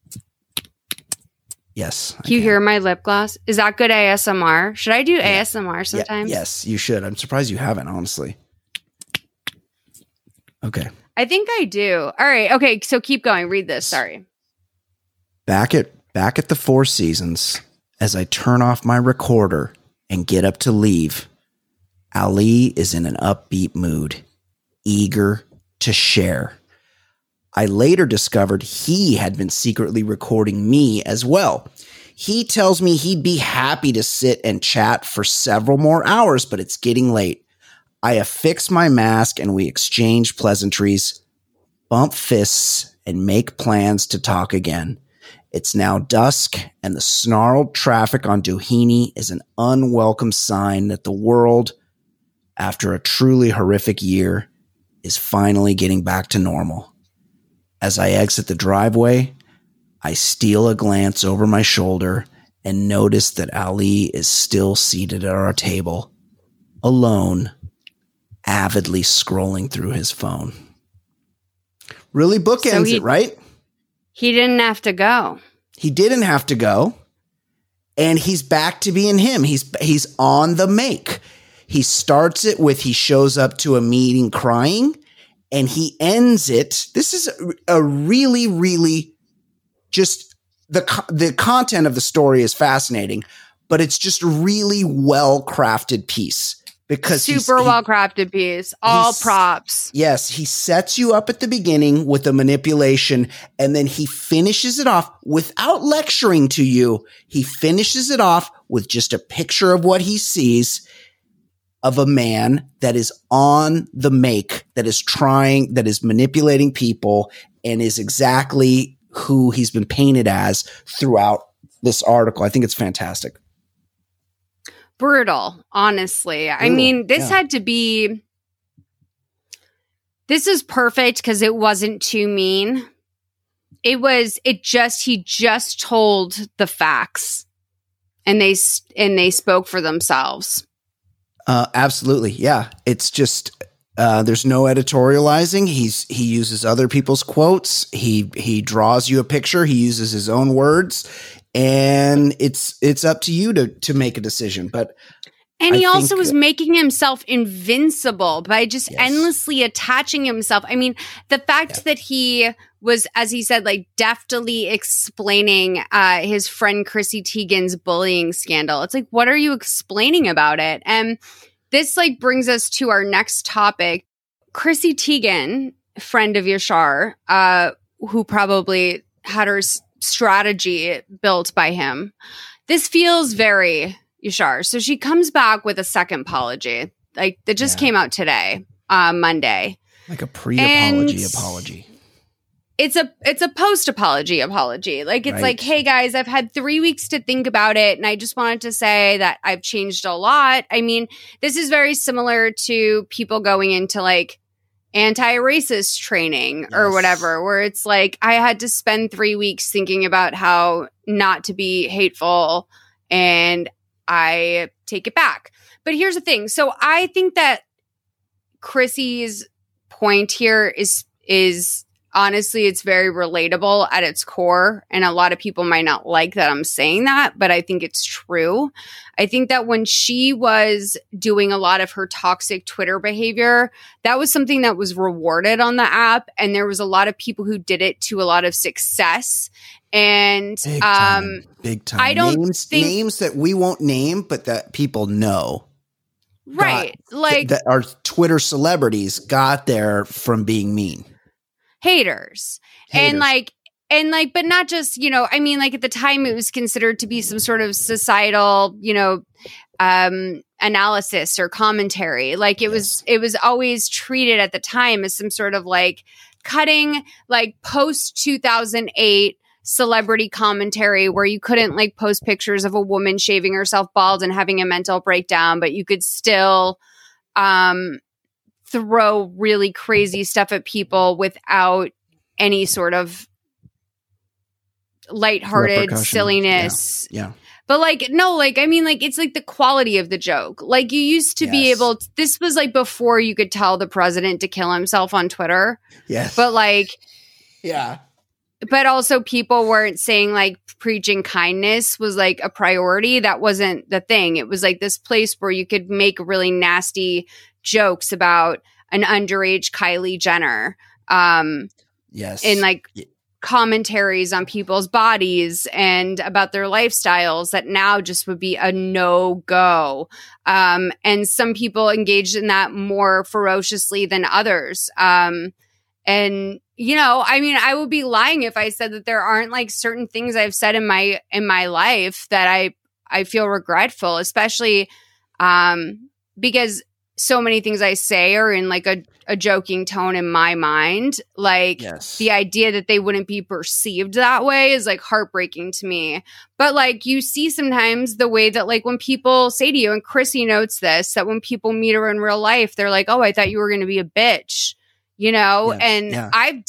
Speaker 2: Yes.
Speaker 3: Can you hear my lip gloss? Is that good ASMR? Should I do ASMR sometimes?
Speaker 2: Yes, you should. I'm surprised you haven't, honestly. Okay.
Speaker 3: I think I do. All right. Okay. So keep going. Read this. Sorry.
Speaker 2: Back at the Four Seasons, as I turn off my recorder and get up to leave, Ali is in an upbeat mood, eager to share. I later discovered he had been secretly recording me as well. He tells me he'd be happy to sit and chat for several more hours, but it's getting late. I affix my mask and we exchange pleasantries, bump fists, and make plans to talk again. It's now dusk, and the snarled traffic on Doheny is an unwelcome sign that the world, after a truly horrific year, is finally getting back to normal. As I exit the driveway, I steal a glance over my shoulder and notice that Ali is still seated at our table, alone, avidly scrolling through his phone. Really bookends it, right?
Speaker 3: He didn't have to go.
Speaker 2: He didn't have to go. And he's back to being him. He's on the make. He starts it with he shows up to a meeting crying. And he ends it. This is a really, really just the content of the story is fascinating, but it's just a really well crafted piece because
Speaker 3: super well crafted piece. All props.
Speaker 2: Yes. He sets you up at the beginning with the manipulation and then he finishes it off without lecturing to you. He finishes it off with just a picture of what he sees of a man that is on the make, that is manipulating people and is exactly who he's been painted as throughout this article. I think it's fantastic.
Speaker 3: Brutal, honestly. I mean, this had to be, this is perfect because it wasn't too mean. He just told the facts and they spoke for themselves.
Speaker 2: Absolutely. Yeah. It's just, there's no editorializing. He uses other people's quotes. He draws you a picture. He uses his own words and it's up to you to make a decision. And
Speaker 3: he also was making himself invincible by just endlessly attaching himself. I mean, the fact that he was, as he said, like deftly explaining his friend Chrissy Teigen's bullying scandal. It's like, what are you explaining about it? And this like brings us to our next topic. Chrissy Teigen, friend of Yashar, who probably had her strategy built by him. This feels very Yashar. So she comes back with a second apology, like that just came out today. Monday.
Speaker 2: Like a pre-apology apology.
Speaker 3: It's a post-apology apology. Like, it's like, hey guys, I've had 3 weeks to think about it. And I just wanted to say that I've changed a lot. I mean, this is very similar to people going into like anti-racist training or whatever, where it's like, I had to spend 3 weeks thinking about how not to be hateful, and I take it back. But here's the thing. So I think that Chrissy's point here is honestly, it's very relatable at its core. And a lot of people might not like that I'm saying that, but I think it's true. I think that when she was doing a lot of her toxic Twitter behavior, that was something that was rewarded on the app. And there was a lot of people who did it to a lot of success. And
Speaker 2: big time.
Speaker 3: I don't
Speaker 2: names that we won't name, but that people know.
Speaker 3: Right.
Speaker 2: That our Twitter celebrities got there from being mean.
Speaker 3: Haters. And but not just, I mean, like at the time it was considered to be some sort of societal, analysis or commentary. Like it was always treated at the time as some sort of like cutting, like post 2008 celebrity commentary where you couldn't like post pictures of a woman shaving herself bald and having a mental breakdown, but you could still, throw really crazy stuff at people without any sort of lighthearted silliness.
Speaker 2: Yeah.
Speaker 3: But like, no, like, I mean, like, it's like the quality of the joke. Like you used to be able to, this was like before you could tell the president to kill himself on Twitter.
Speaker 2: Yes.
Speaker 3: But like,
Speaker 2: yeah.
Speaker 3: But also people weren't saying like preaching kindness was like a priority. That wasn't the thing. It was like this place where you could make really nasty jokes about an underage Kylie Jenner.
Speaker 2: Yes.
Speaker 3: In like commentaries on people's bodies and about their lifestyles that now just would be a no-go. And some people engaged in that more ferociously than others. And, I mean, I would be lying if I said that there aren't like certain things I've said in my life that I feel regretful, especially because so many things I say are in like a joking tone in my mind. Like the idea that they wouldn't be perceived that way is like heartbreaking to me. But like you see sometimes the way that like when people say to you, and Chrissy notes this, that when people meet her in real life, they're like, oh, I thought you were going to be a bitch, I've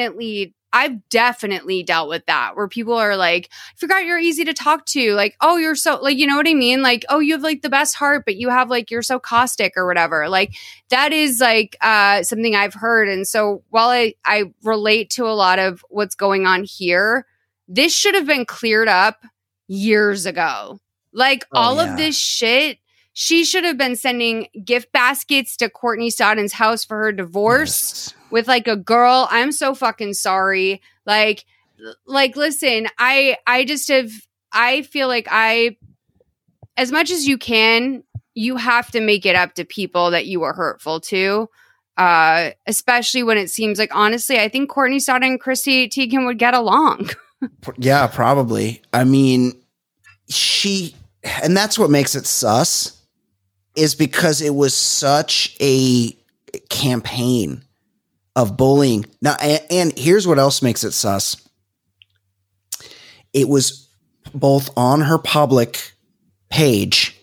Speaker 3: definitely dealt with that where people are like, I forgot you're easy to talk to. Like, oh, you're so like, you know what I mean? Like, oh, you have like the best heart, but you have like, you're so caustic or whatever. Like that is like something I've heard. And so while I relate to a lot of what's going on here, this should have been cleared up years ago. Like all of this shit, she should have been sending gift baskets to Courtney Stodden's house for her divorce with like a girl. I'm so fucking sorry. Like, listen, I feel like as much as you can, you have to make it up to people that you were hurtful to. Especially when it seems like, honestly, I think Courtney Stodden and Chrissy Teigen would get along.
Speaker 2: Yeah, probably. I mean, and that's what makes it sus, is because it was such a campaign of bullying. Now, and here's what else makes it sus. It was both on her public page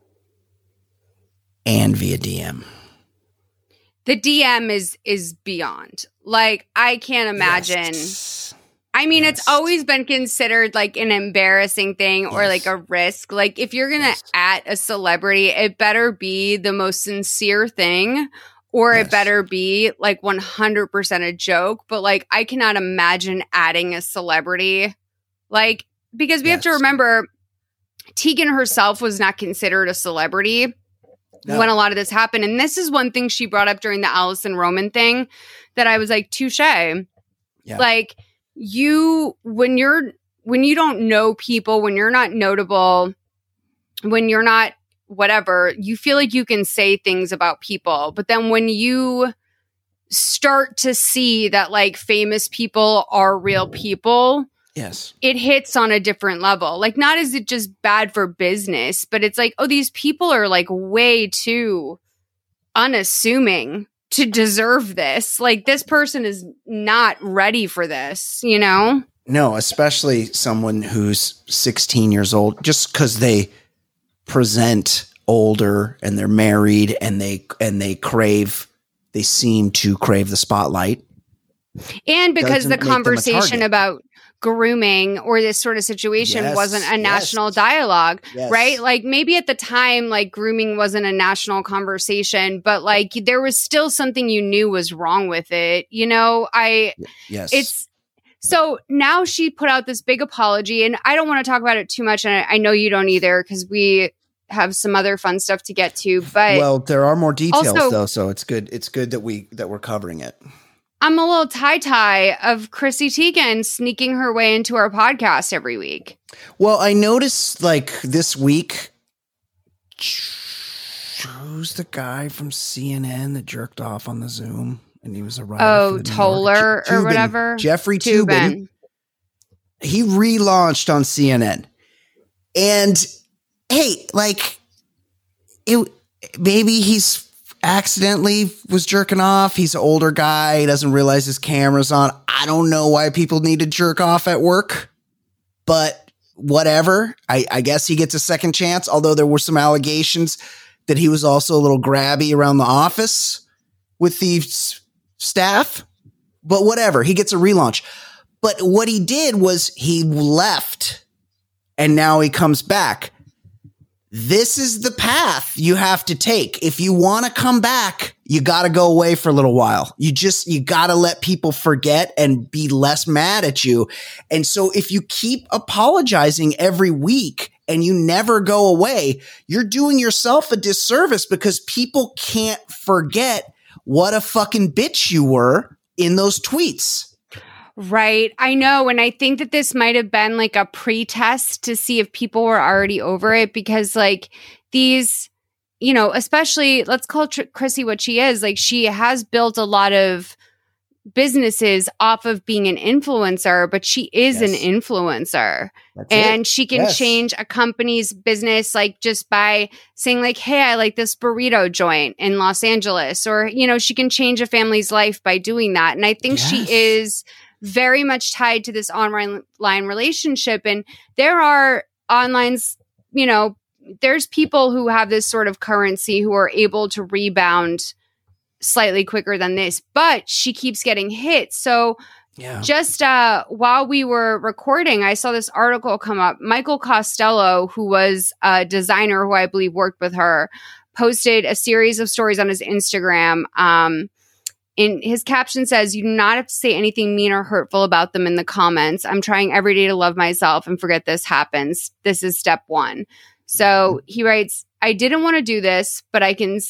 Speaker 2: and via DM.
Speaker 3: The DM is beyond. Like, I can't imagine.
Speaker 2: Yes.
Speaker 3: I mean, it's always been considered like an embarrassing thing or like a risk. Like if you're going to at a celebrity, it better be the most sincere thing or it better be like 100% a joke. But like, I cannot imagine adding a celebrity, like, because we have to remember Teigen herself was not considered a celebrity when a lot of this happened. And this is one thing she brought up during the Allison Roman thing that I was like, touche. Yeah. Like, when you don't know people, when you're not notable, when you're not whatever, you feel like you can say things about people. But then when you start to see that like famous people are real people, it hits on a different level. Like, not is it just bad for business, but it's like, oh, these people are like way too unassuming to deserve this. Like, this person is not ready for this, you know?
Speaker 2: No, especially someone who's 16 years old, just because they present older and they're married and they seem to crave the spotlight.
Speaker 3: And because the conversation about grooming or this sort of situation wasn't a national dialogue, right? Like, maybe at the time, like, grooming wasn't a national conversation, but like there was still something you knew was wrong with it. You know, so now she put out this big apology, and I don't want to talk about it too much. And I know you don't either, because we have some other fun stuff to get to, but
Speaker 2: well, there are more details also, though. So it's good. It's good that we're covering it.
Speaker 3: I'm a little tie of Chrissy Teigen sneaking her way into our podcast every week.
Speaker 2: Well, I noticed like this week, who's the guy from CNN that jerked off on the Zoom and he was a writer?
Speaker 3: Oh, Toller or whatever.
Speaker 2: Jeffrey Toobin. He relaunched on CNN. And hey, like maybe he's accidentally was jerking off. He's an older guy. He doesn't realize his camera's on. I don't know why people need to jerk off at work, but whatever. I guess he gets a second chance, although there were some allegations that he was also a little grabby around the office with the staff, but whatever. He gets a relaunch. But what he did was he left and now he comes back. This is the path you have to take. If you want to come back, you got to go away for a little while. You got to let people forget and be less mad at you. And so if you keep apologizing every week and you never go away, you're doing yourself a disservice, because people can't forget what a fucking bitch you were in those tweets.
Speaker 3: Right. I know. And I think that this might have been like a pre-test to see if people were already over it, because like these, you know, especially let's call Chrissy what she is. Like, she has built a lot of businesses off of being an influencer, but she is an influencer. And she can change a company's business, like just by saying like, hey, I like this burrito joint in Los Angeles, or, you know, she can change a family's life by doing that. And I think she is very much tied to this online relationship. And there are onlines, you know, there's people who have this sort of currency who are able to rebound slightly quicker than this, but she keeps getting hit. So just while we were recording, I saw this article come up. Michael Costello, who was a designer who I believe worked with her, posted a series of stories on his Instagram. In his caption says, "You do not have to say anything mean or hurtful about them in the comments. I'm trying every day to love myself and forget this happens. This is step one." So he writes, I didn't want to do this, but I didn't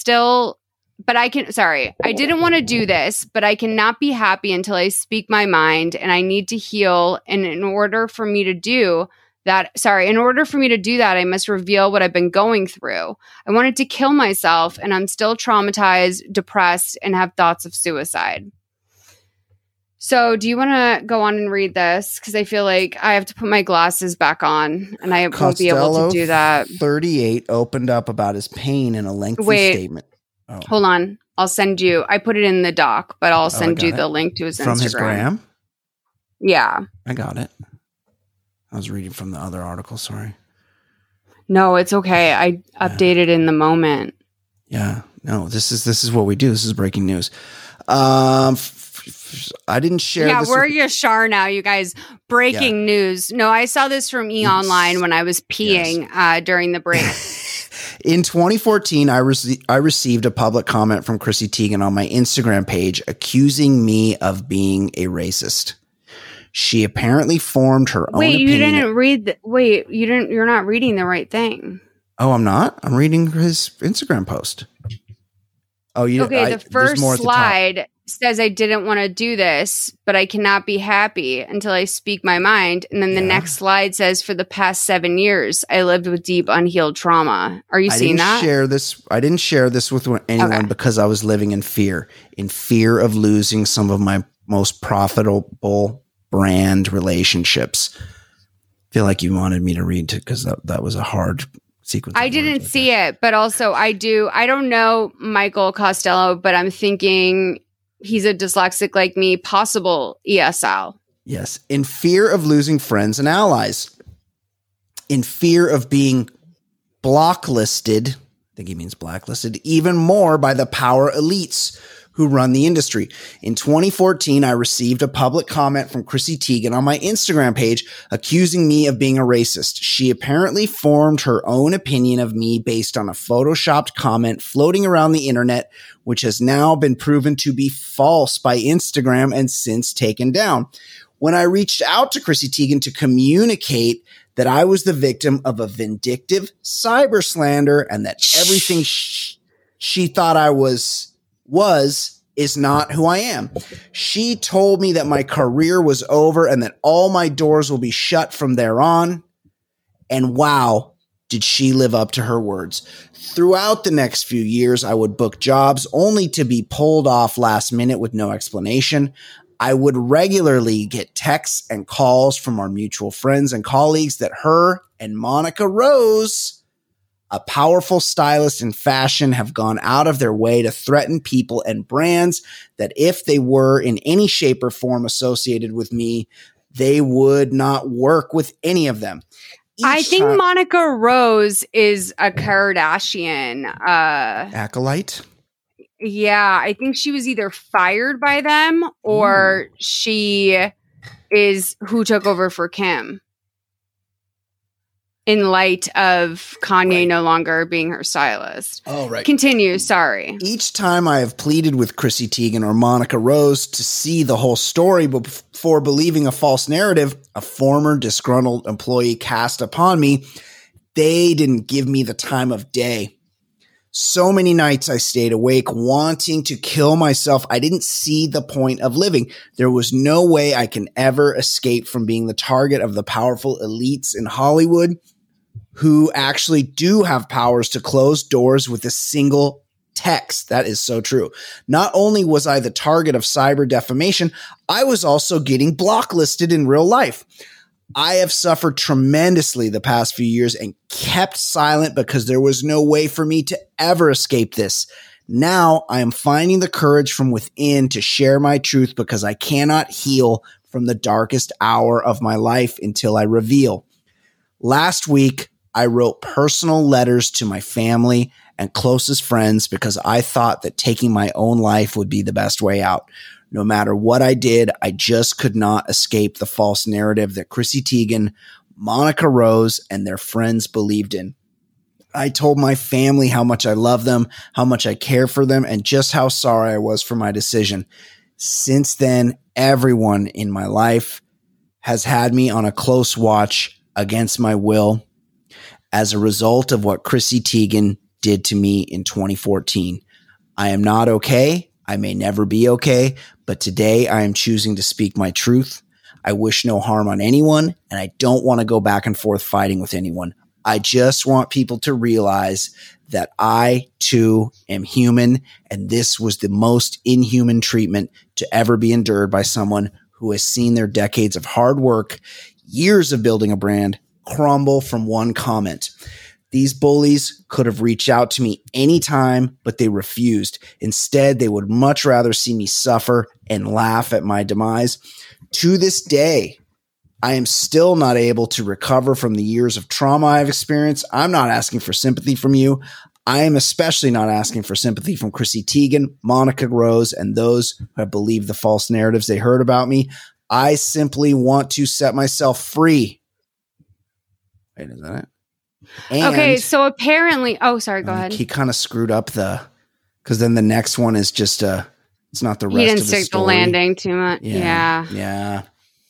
Speaker 3: want to do this, but I cannot be happy until I speak my mind, and I need to heal. And in order for me to do that, I must reveal what I've been going through. I wanted to kill myself, and I'm still traumatized, depressed, and have thoughts of suicide. So do you want to go on and read this? Because I feel like I have to put my glasses back on, and I won't be able to do that.
Speaker 2: 38 opened up about his pain in a lengthy statement. Oh.
Speaker 3: Hold on. I'll send you. I put it in the doc, but I'll send you the link to his Instagram.
Speaker 2: From his gram?
Speaker 3: Yeah.
Speaker 2: I got it. I was reading from the other article. Sorry.
Speaker 3: No, it's okay. I updated in the moment.
Speaker 2: Yeah. No, this is what we do. This is breaking news. I didn't share this.
Speaker 3: Yeah, we're Yashar now, you guys. Breaking news. No, I saw this from E-Online when I was peeing during the break.
Speaker 2: In 2014, I received a public comment from Chrissy Teigen on my Instagram page accusing me of being a racist. She apparently formed her own opinion. You're not reading the right thing. Oh, I'm not? I'm reading his Instagram post. Oh,
Speaker 3: the first slide says I didn't want to do this, but I cannot be happy until I speak my mind. And then the next slide says, for the past 7 years, I lived with deep unhealed trauma. Are you seeing that?
Speaker 2: I didn't share this with anyone because I was living in fear of losing some of my most profitable brand relationships. I feel like you wanted me to read it because that was a hard sequence.
Speaker 3: I didn't see it, but also I don't know Michael Costello, but I'm thinking he's a dyslexic like me, possible ESL.
Speaker 2: Yes. In fear of losing friends and allies. In fear of being blocklisted, I think he means blacklisted, even more by the power elites who run the industry. In 2014, I received a public comment from Chrissy Teigen on my Instagram page accusing me of being a racist. She apparently formed her own opinion of me based on a photoshopped comment floating around the internet, which has now been proven to be false by Instagram and since taken down. When I reached out to Chrissy Teigen to communicate that I was the victim of a vindictive cyber slander and that everything she thought I was is not who I am. She told me that my career was over and that all my doors will be shut from there on. And wow, did she live up to her words. Throughout the next few years, I would book jobs only to be pulled off last minute with no explanation. I would regularly get texts and calls from our mutual friends and colleagues that her and Monica Rose, a powerful stylist in fashion, have gone out of their way to threaten people and brands that if they were in any shape or form associated with me, they would not work with any of them.
Speaker 3: I think Monica Rose is a Kardashian
Speaker 2: acolyte.
Speaker 3: Yeah, I think she was either fired by them or she is who took over for Kim. In light of Kanye no longer being her stylist.
Speaker 2: Oh, right.
Speaker 3: Continue, sorry.
Speaker 2: Each time I have pleaded with Chrissy Teigen or Monica Rose to see the whole story before believing a false narrative a former disgruntled employee cast upon me, they didn't give me the time of day. So many nights I stayed awake wanting to kill myself. I didn't see the point of living. There was no way I can ever escape from being the target of the powerful elites in Hollywood who actually do have powers to close doors with a single text. That is so true. Not only was I the target of cyber defamation, I was also getting blocklisted in real life. I have suffered tremendously the past few years and kept silent because there was no way for me to ever escape this. Now I am finding the courage from within to share my truth because I cannot heal from the darkest hour of my life until I reveal. Last week, I wrote personal letters to my family and closest friends because I thought that taking my own life would be the best way out. No matter what I did, I just could not escape the false narrative that Chrissy Teigen, Monica Rose, and their friends believed in. I told my family how much I love them, how much I care for them, and just how sorry I was for my decision. Since then, everyone in my life has had me on a close watch against my will as a result of what Chrissy Teigen did to me in 2014. I am not okay. I may never be okay, but today I am choosing to speak my truth. I wish no harm on anyone, and I don't want to go back and forth fighting with anyone. I just want people to realize that I, too, am human, and this was the most inhuman treatment to ever be endured by someone who has seen their decades of hard work, years of building a brand, crumble from one comment. These bullies could have reached out to me anytime, but they refused. Instead, they would much rather see me suffer and laugh at my demise. To this day, I am still not able to recover from the years of trauma I've experienced. I'm not asking for sympathy from you. I am especially not asking for sympathy from Chrissy Teigen, Monica Rose, and those who have believed the false narratives they heard about me. I simply want to set myself free. Wait, is that it? And,
Speaker 3: okay, so apparently, sorry, go ahead.
Speaker 2: He kind of screwed up because then the next one is just it's not the rest of the story. He didn't stick the
Speaker 3: landing too much.
Speaker 2: Yeah.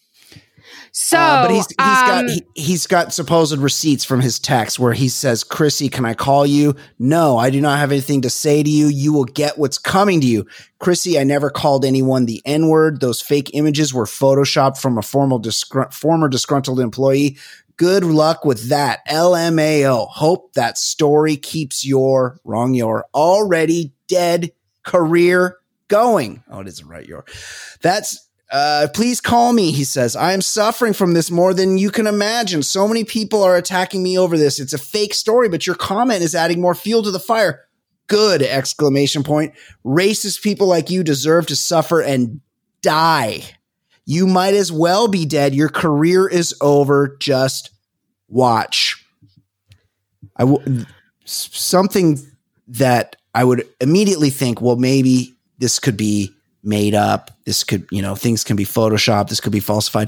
Speaker 3: So,
Speaker 2: but he's got supposed receipts from his text where he says, "Chrissy, can I call you? No, I do not have anything to say to you. You will get what's coming to you. Chrissy, I never called anyone the N-word. Those fake images were photoshopped from a former disgruntled employee. Good luck with that. LMAO. Hope that story keeps your already dead career going." Oh, it isn't right. That's Please call me, he says. I am suffering from this more than you can imagine. So many people are attacking me over this. It's a fake story, but your comment is adding more fuel to the fire. Good! Exclamation point. Racist people like you deserve to suffer and die. You might as well be dead. Your career is over. Just watch. Something that I would immediately think, well, maybe this could be made up. This could, things can be photoshopped. This could be falsified.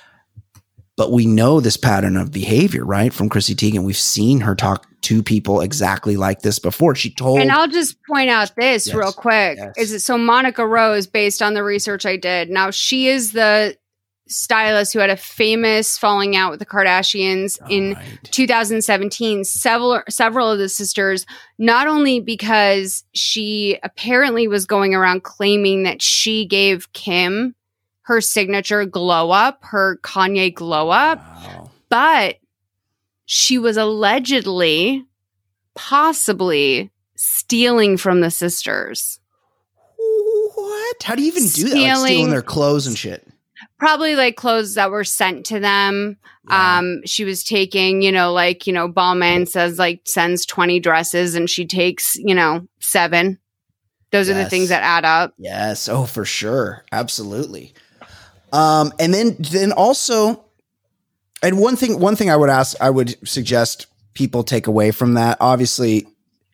Speaker 2: But we know this pattern of behavior, right? From Chrissy Teigen. We've seen her talk to people exactly like this before. She told.
Speaker 3: And I'll just point out this real quick. Yes. So Monica Rose, based on the research I did, now she is the stylist who had a famous falling out with the Kardashians in 2017. Several of the sisters, not only because she apparently was going around claiming that she gave Kim her signature glow up, her Kanye glow up, but she was allegedly, possibly stealing from the sisters.
Speaker 2: What? How do you even do that? Like stealing their clothes and shit?
Speaker 3: Probably like clothes that were sent to them. Yeah. She was taking, Balmain says sends 20 dresses and she takes, 7. Those are the things that add up.
Speaker 2: Yes. Oh, for sure. Absolutely. And then also, and one thing I would suggest people take away from that, obviously,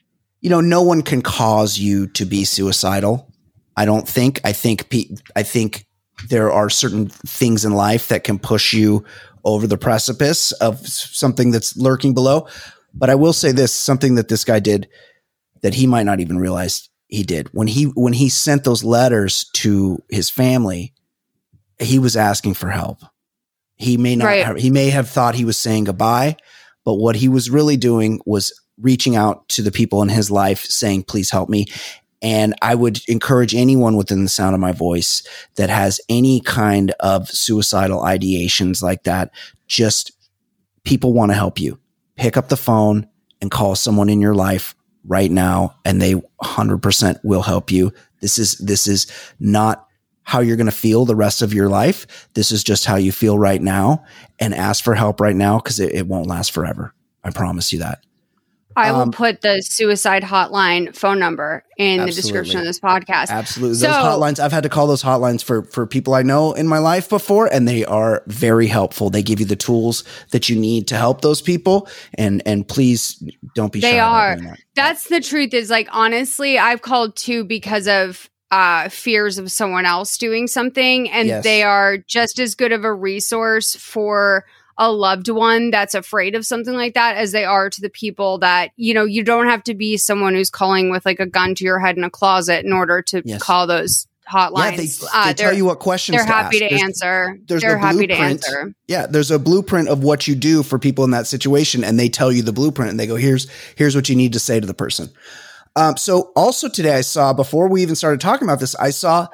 Speaker 2: no one can cause you to be suicidal. I don't think. I think there are certain things in life that can push you over the precipice of something that's lurking below. But I will say this, something that this guy did that he might not even realize he did. When he sent those letters to his family, he was asking for help. He may have thought he was saying goodbye, but what he was really doing was reaching out to the people in his life saying, please help me. And I would encourage anyone within the sound of my voice that has any kind of suicidal ideations like that, just people want to help you. Pick up the phone and call someone in your life right now, and they 100% will help you. This is not how you're going to feel the rest of your life. This is just how you feel right now, and ask for help right now because it won't last forever. I promise you that.
Speaker 3: I will put the suicide hotline phone number in the description of this podcast.
Speaker 2: Absolutely. Those hotlines, I've had to call those hotlines for people I know in my life before, and they are very helpful. They give you the tools that you need to help those people. And please don't be shy.
Speaker 3: They are. That's the truth is honestly, I've called too because of fears of someone else doing something. And they are just as good of a resource for a loved one that's afraid of something like that as they are to the people that, you don't have to be someone who's calling with a gun to your head in a closet in order to call those hotlines.
Speaker 2: Yeah, they tell you what questions
Speaker 3: they're happy to answer. They're happy to answer.
Speaker 2: Yeah, there's a blueprint of what you do for people in that situation, and they tell you the blueprint, and they go, here's what you need to say to the person. So also today I saw, before we even started talking about this, I saw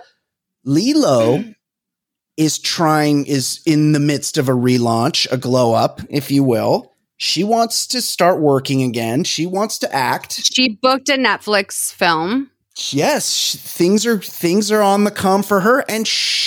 Speaker 2: Lilo is in the midst of a relaunch, a glow up, if you will. She wants to start working again. She wants to act.
Speaker 3: She booked a Netflix film.
Speaker 2: Yes, things are on the come for her, and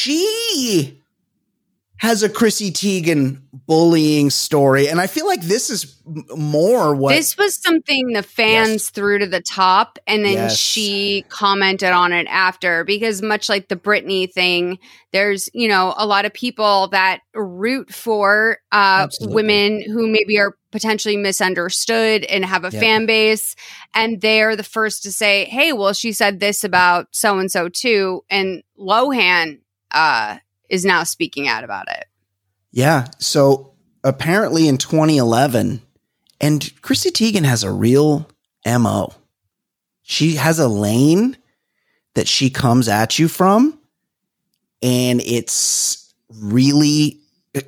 Speaker 2: she has a Chrissy Teigen bullying story. And I feel like this is more what
Speaker 3: this was something the fans threw to the top, and then she commented on it after, because much like the Britney thing, there's, a lot of people that root for women who maybe are potentially misunderstood and have a fan base. And they're the first to say, hey, well, she said this about so-and-so too. And Lohan, is now speaking out about it.
Speaker 2: Yeah. So apparently in 2011, and Chrissy Teigen has a real MO. She has a lane that she comes at you from, and it's really,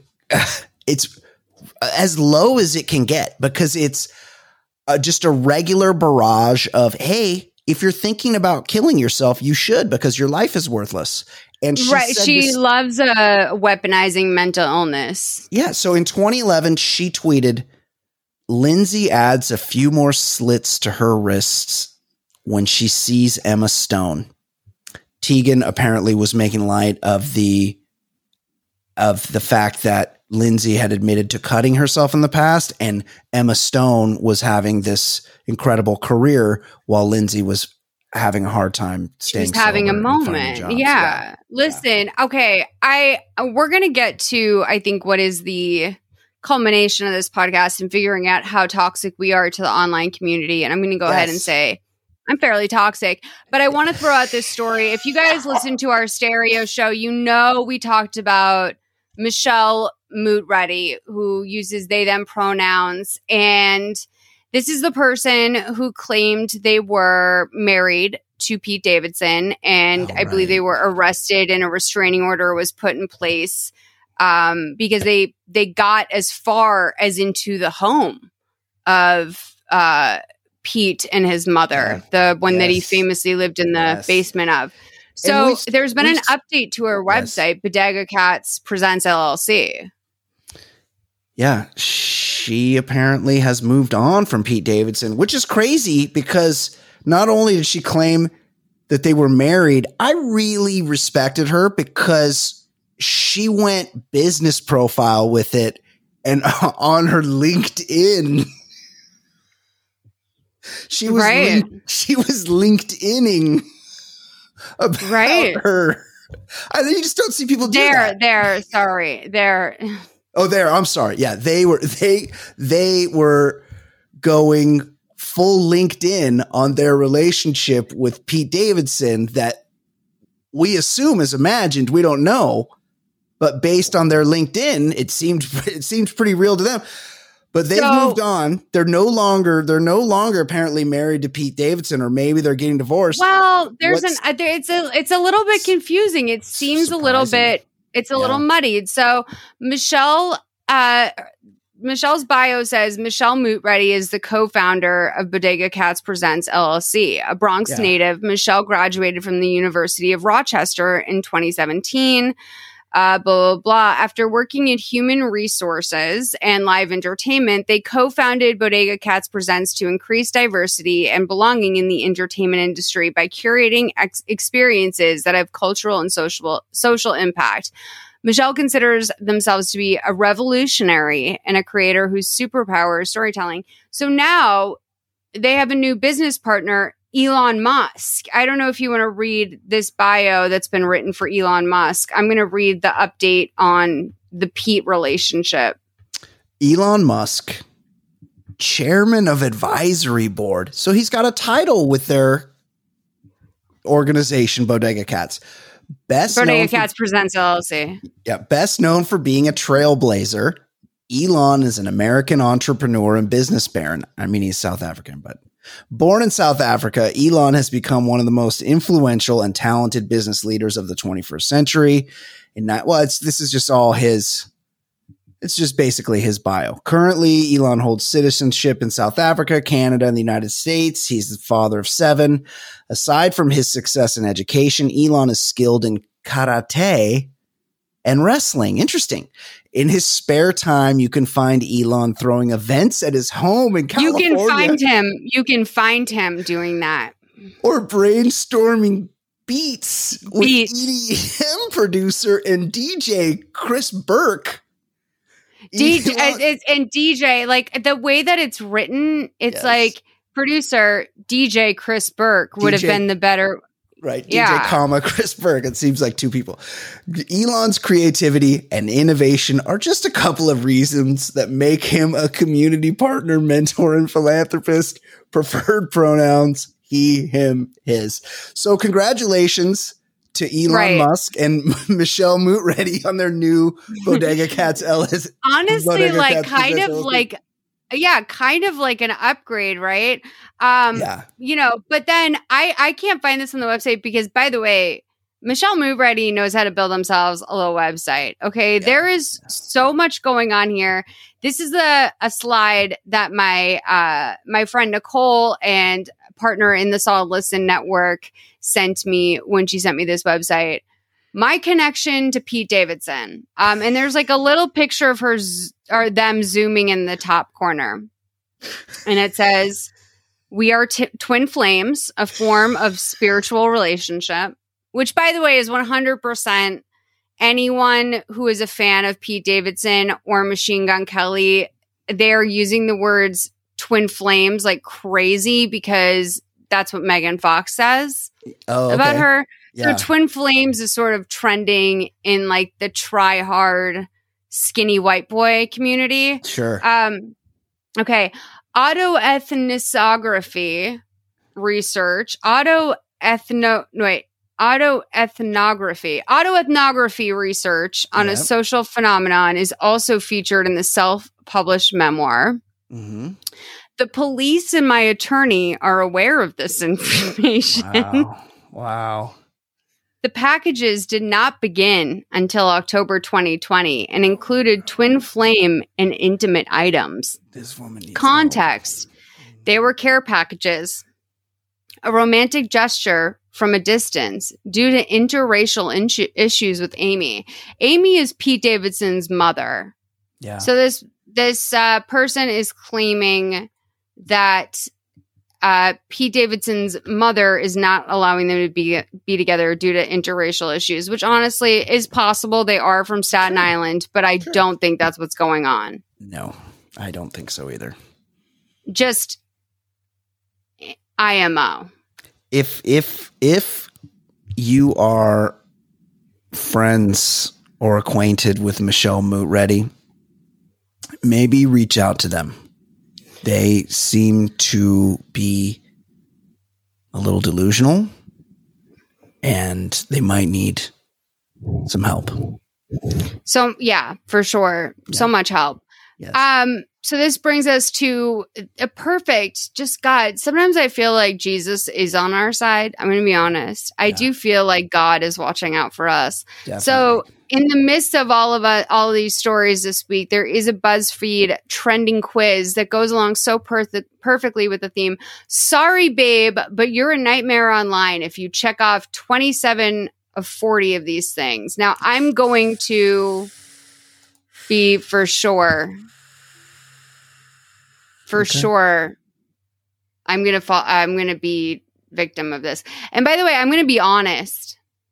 Speaker 2: it's as low as it can get, because it's just a regular barrage of, hey, if you're thinking about killing yourself, you should, because your life is worthless. And
Speaker 3: she loves weaponizing mental illness.
Speaker 2: Yeah. So in 2011, she tweeted, Lindsay adds a few more slits to her wrists when she sees Emma Stone. Teigen apparently was making light of the of the fact that Lindsay had admitted to cutting herself in the past, and Emma Stone was having this incredible career while Lindsay was having a hard time staying sober.
Speaker 3: She was having a moment. Yeah. Listen, okay, we're going to get to, I think, what is the culmination of this podcast and figuring out how toxic we are to the online community. And I'm going to go ahead and say I'm fairly toxic, but I want to throw out this story. If you guys listen to our stereo show, you know we talked about Michelle Mootready, who uses they, them pronouns. And this is the person who claimed they were married to Pete Davidson. And I believe they were arrested and a restraining order was put in place because they got as far as into the home of Pete and his mother, the one that he famously lived in the basement of. So there's been an update to her website, Bodega Cats Presents LLC.
Speaker 2: Yeah, she apparently has moved on from Pete Davidson, which is crazy because not only did she claim that they were married, I really respected her because she went business profile with it, and on her LinkedIn, she was LinkedInning about her. I think you just don't see people do that. I'm sorry. Yeah, they were going full LinkedIn on their relationship with Pete Davidson that we assume is imagined. We don't know, but based on their LinkedIn, it seemed pretty real to them. But they've moved on. They're no longer apparently married to Pete Davidson, or maybe they're getting divorced.
Speaker 3: Well, it's a little bit confusing. It seems surprising. It's a little muddied. So Michelle's bio says Michelle Mootready is the co-founder of Bodega Cats Presents LLC. A Bronx native, Michelle graduated from the University of Rochester in 2017. Blah, blah, blah. After working in human resources and live entertainment, they co-founded Bodega Cats Presents to increase diversity and belonging in the entertainment industry by curating experiences that have cultural and social impact. Michelle considers themselves to be a revolutionary and a creator whose superpower is storytelling. So now they have a new business partner, Elon Musk. I don't know if you want to read this bio that's been written for Elon Musk. I'm going to read the update on the Pete relationship.
Speaker 2: Elon Musk, chairman of advisory board. So he's got a title with their organization, Bodega Cats.
Speaker 3: Bodega Cats Presents LLC.
Speaker 2: Yeah, best known for being a trailblazer. Elon is an American entrepreneur and business baron. I mean, he's South African, but born in South Africa, Elon has become one of the most influential and talented business leaders of the 21st century. This is just all his. It's just basically his bio. Currently, Elon holds citizenship in South Africa, Canada, and the United States. He's the father of 7. Aside from his success in education, Elon is skilled in karate and wrestling. Interesting. In his spare time, you can find Elon throwing events at his home in California.
Speaker 3: You can find him doing that.
Speaker 2: Or brainstorming beats with EDM producer and DJ Chris Burke.
Speaker 3: DJ, like the way that it's written, it's like producer DJ Chris Burke would have been the better.
Speaker 2: Right. DJ, Chris Burke. It seems like 2 people. Elon's creativity and innovation are just a couple of reasons that make him a community partner, mentor, and philanthropist. Preferred pronouns, he, him, his. So congratulations to Elon Musk and Michelle Mootready on their new Bodega Cats LLC.
Speaker 3: Honestly, kind of like an upgrade, right? You know, but then I can't find this on the website because, by the way, Michelle Mootready knows how to build themselves a little website. Okay. There is so much going on here. This is a slide that my friend Nicole and partner in the Solid Listen Network sent me when she sent me this website. My connection to Pete Davidson. And there's like a little picture of them zooming in the top corner. And it says, we are twin flames, a form of spiritual relationship, which, by the way, is 100% anyone who is a fan of Pete Davidson or Machine Gun Kelly, they're using the words twin flames like crazy because that's what Megan Fox says about her. Yeah. So twin flames is sort of trending in like the try hard skinny white boy community.
Speaker 2: Sure.
Speaker 3: Okay. Autoethnography research. Autoethnography research on a social phenomenon is also featured in the self-published memoir. Mm-hmm. The police and my attorney are aware of this information.
Speaker 2: Wow.
Speaker 3: The packages did not begin until October 2020 and included twin flame and intimate items.
Speaker 2: This woman needs
Speaker 3: context. They were care packages. A romantic gesture from a distance due to interracial issues with Amy. Amy is Pete Davidson's mother.
Speaker 2: Yeah.
Speaker 3: So this person is claiming that Pete Davidson's mother is not allowing them to be together due to interracial issues, which honestly is possible. They are from Staten Island, but I don't think that's what's going on.
Speaker 2: No, I don't think so either.
Speaker 3: Just IMO.
Speaker 2: If you are friends or acquainted with Michelle Mootready, maybe reach out to them. They seem to be a little delusional and they might need some help.
Speaker 3: So yeah, for sure. Yeah. So much help.
Speaker 2: Yes.
Speaker 3: So this brings us to a perfect, just God. Sometimes I feel like Jesus is on our side. I'm going to be honest. I do feel like God is watching out for us.
Speaker 2: Definitely.
Speaker 3: So in the midst of all of these stories this week, there is a BuzzFeed trending quiz that goes along so perfectly with the theme. Sorry, babe, but you're a nightmare online if you check off 27 of 40 of these things. Now, I'm going to be for sure. I'm going to be victim of this. And by the way, I'm going to be honest.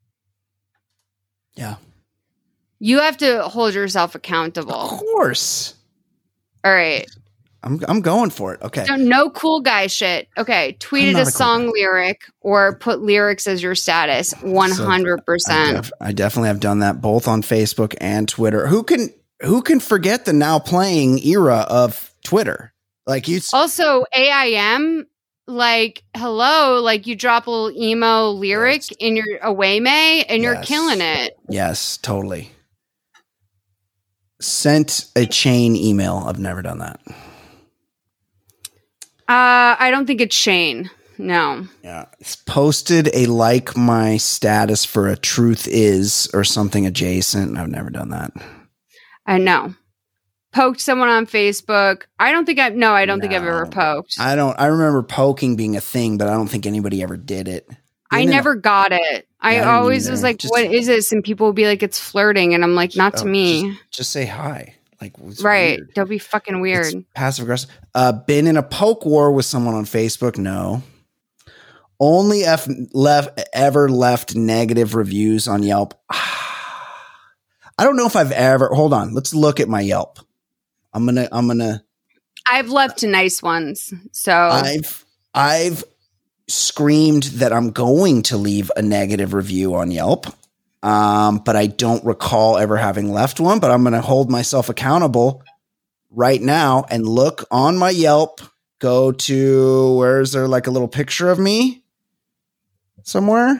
Speaker 2: Yeah.
Speaker 3: You have to hold yourself accountable.
Speaker 2: Of course.
Speaker 3: All right.
Speaker 2: I'm going for it. Okay.
Speaker 3: So no cool guy shit. Okay. Tweeted a song lyric or put lyrics as your status. 100%.
Speaker 2: I definitely have done that both on Facebook and Twitter. Who can forget the now playing era of Twitter? Like you
Speaker 3: also AIM, like hello, like you drop a little emo lyric in your away May and you're killing it.
Speaker 2: Yes, totally. Sent a chain email. I've never done that.
Speaker 3: I don't think it's Shane. No.
Speaker 2: Yeah. It's posted a like my status for a truth is or something adjacent. I've never done that.
Speaker 3: I know. Poked someone on Facebook. I don't think I've ever poked.
Speaker 2: I remember poking being a thing, but I don't think anybody ever did it.
Speaker 3: I never got it. I always was like, what is this? And people would be like, it's flirting. And I'm like, not to me.
Speaker 2: Just say hi. Like,
Speaker 3: right.
Speaker 2: Weird.
Speaker 3: Don't be fucking weird.
Speaker 2: It's passive aggressive. Been in a poke war with someone on Facebook? No. Only ever left negative reviews on Yelp. I don't know if I've ever, hold on. Let's look at my Yelp.
Speaker 3: I've left nice ones. So
Speaker 2: I've screamed that I'm going to leave a negative review on Yelp. But I don't recall ever having left one, but I'm going to hold myself accountable right now and look on my Yelp, go to, where is there like a little picture of me somewhere?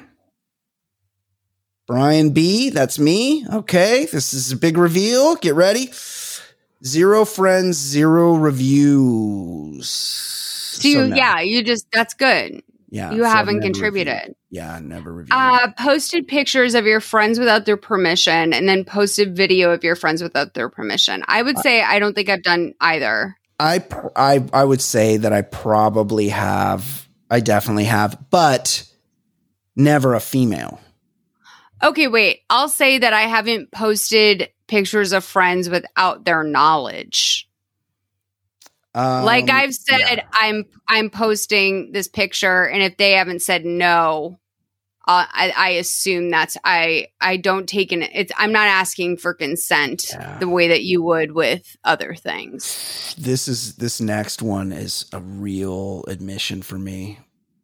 Speaker 2: Brian B, that's me. Okay. This is a big reveal. Get ready. 0 friends, 0 reviews.
Speaker 3: So that's good.
Speaker 2: Yeah.
Speaker 3: You haven't contributed.
Speaker 2: Never reviewed.
Speaker 3: Posted pictures of your friends without their permission and then posted video of your friends without their permission. I would say I don't think I've done either.
Speaker 2: I would say that I probably have. I definitely have, but never a female.
Speaker 3: Okay, wait. I'll say that I haven't posted pictures of friends without their knowledge. Like I've said, I'm posting this picture, and if they haven't said no, I assume that's I don't take I'm not asking for consent the way that you would with other things.
Speaker 2: This next one is a real admission for me.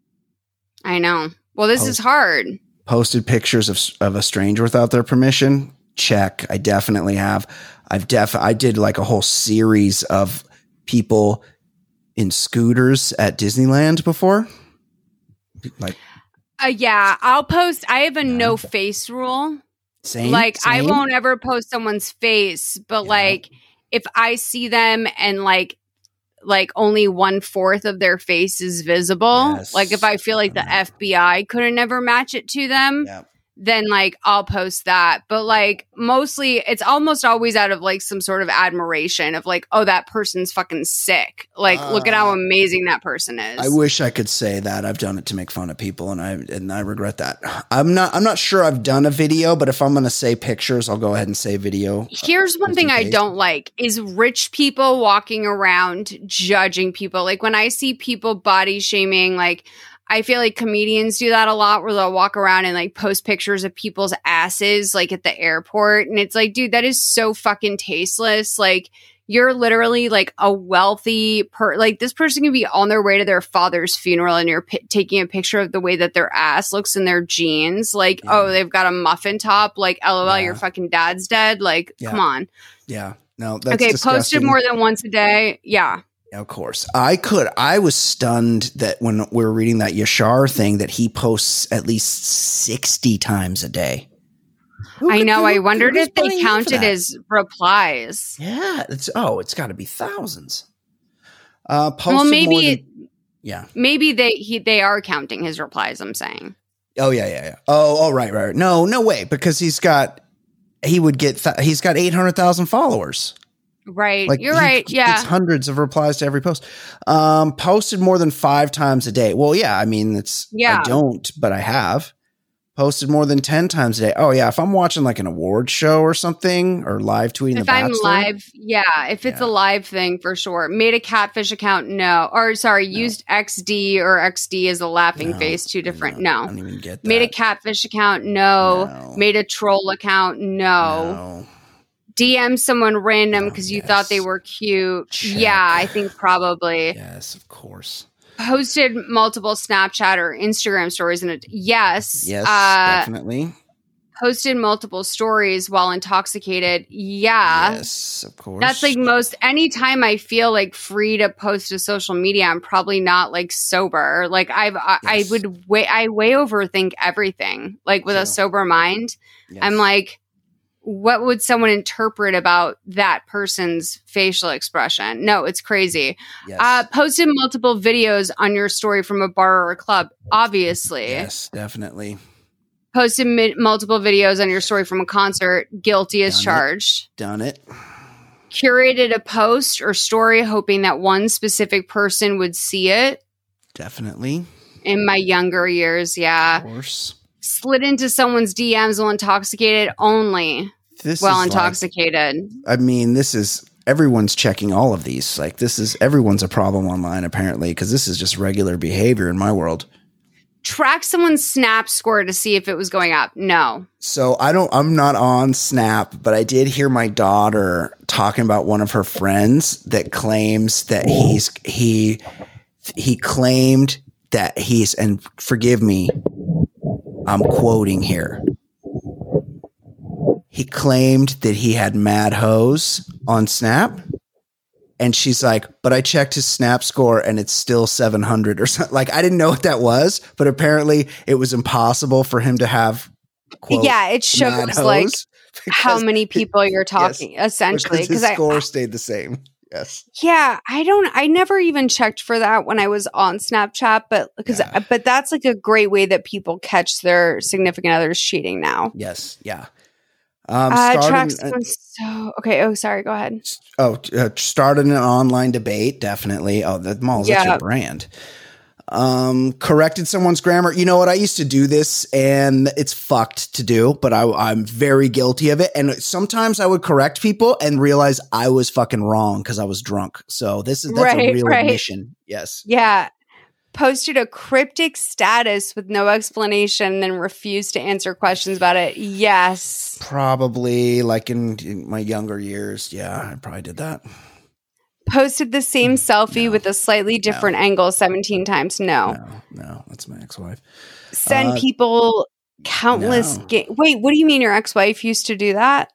Speaker 3: I know. Well, this is hard.
Speaker 2: Posted pictures of a stranger without their permission. Check. I definitely have. I did like a whole series of people in scooters at Disneyland before. Like,
Speaker 3: yeah, I'll post. I have a no face rule.
Speaker 2: Same.
Speaker 3: I won't ever post someone's face, but like if I see them and like only 1/4 of their face is visible, like if I feel like the FBI couldn't never match it to them, then like I'll post that. But like mostly it's almost always out of like some sort of admiration of like, oh, that person's fucking sick. Like look at how amazing that person is.
Speaker 2: I wish I could say that. I've done it to make fun of people and I regret that. I'm not sure I've done a video, but if I'm going to say pictures, I'll go ahead and say video.
Speaker 3: Here's one thing I don't like is rich people walking around judging people. Like when I see people body shaming, like I feel like comedians do that a lot where they'll walk around and like post pictures of people's asses like at the airport. And it's like, dude, that is so fucking tasteless. Like you're literally like a wealthy like this person can be on their way to their father's funeral and you're taking a picture of the way that their ass looks in their jeans. Like, oh, they've got a muffin top. Like, LOL, your fucking dad's dead. Like, come on.
Speaker 2: Yeah. No, that's
Speaker 3: okay.
Speaker 2: disgusting.
Speaker 3: Posted more than once a day. Yeah.
Speaker 2: Of course. I was stunned that when we were reading that Yashar thing that he posts at least 60 times a day.
Speaker 3: I know. I wondered if they counted as replies.
Speaker 2: Yeah. It's got to be thousands.
Speaker 3: Well, maybe maybe they are counting his replies, I'm saying.
Speaker 2: Oh, yeah. Oh, right. No way. Because he's got 800,000 followers.
Speaker 3: Right. Like you're right. Yeah.
Speaker 2: It's hundreds of replies to every post. Posted more than 5 times a day. Well, yeah, I mean, I don't, but I have posted more than 10 times a day. Oh yeah. If I'm watching like an award show or something or live tweeting
Speaker 3: if I'm live, if it's a live thing for sure. Made a catfish account. No. Or sorry, used XD or XD as a laughing face. Two different. No.
Speaker 2: I don't even get that.
Speaker 3: Made a catfish account. No. Made a troll account. No. DM someone random because you thought they were cute. Check. Yeah, I think probably.
Speaker 2: Yes, of course.
Speaker 3: Posted multiple Snapchat or Instagram stories. Yes,
Speaker 2: definitely.
Speaker 3: Posted multiple stories while intoxicated. Yeah.
Speaker 2: Yes, of course.
Speaker 3: That's like anytime I feel like free to post to social media, I'm probably not like sober. Like I way overthink everything. Like with a sober mind, I'm like, what would someone interpret about that person's facial expression? No, it's crazy. Yes. Posted multiple videos on your story from a bar or a club, obviously.
Speaker 2: Yes, definitely.
Speaker 3: Posted multiple videos on your story from a concert, guilty as charged.
Speaker 2: Done it.
Speaker 3: Curated a post or story hoping that one specific person would see it.
Speaker 2: Definitely. In
Speaker 3: my younger years, yeah.
Speaker 2: Of course.
Speaker 3: Slid into someone's DMs while intoxicated only. Intoxicated.
Speaker 2: I mean, everyone's checking all of these. Like everyone's a problem online apparently because this is just regular behavior in my world.
Speaker 3: Track someone's Snap score to see if it was going up. No.
Speaker 2: So I'm not on Snap, but I did hear my daughter talking about one of her friends that claims that he claimed that and forgive me, I'm quoting here. He claimed that he had mad hoes on Snap. And she's like, but I checked his Snap score and it's still 700 or something. Like, I didn't know what that was, but apparently it was impossible for him to have, quote,
Speaker 3: it shows like how many people you're talking, essentially.
Speaker 2: Because his score stayed the same. Yes.
Speaker 3: Yeah, I never even checked for that when I was on Snapchat, but that's like a great way that people catch their significant others cheating now.
Speaker 2: Yes. Yeah.
Speaker 3: Okay. Oh, sorry. Go ahead.
Speaker 2: Started an online debate. Definitely. Oh, the mall's such a brand. Corrected someone's grammar. You know what? I used to do this and it's fucked to do, but I'm very guilty of it. And sometimes I would correct people and realize I was fucking wrong because I was drunk. So that's a real admission. Yes.
Speaker 3: Yeah.
Speaker 4: posted a cryptic status with no explanation and then refused to answer questions about it? Yes.
Speaker 2: Probably like in my younger years. Yeah, I probably did that.
Speaker 4: Posted the same selfie with a slightly different angle 17 times? No,
Speaker 2: that's my ex-wife.
Speaker 4: Send people countless wait, what do you mean your ex-wife used to do that?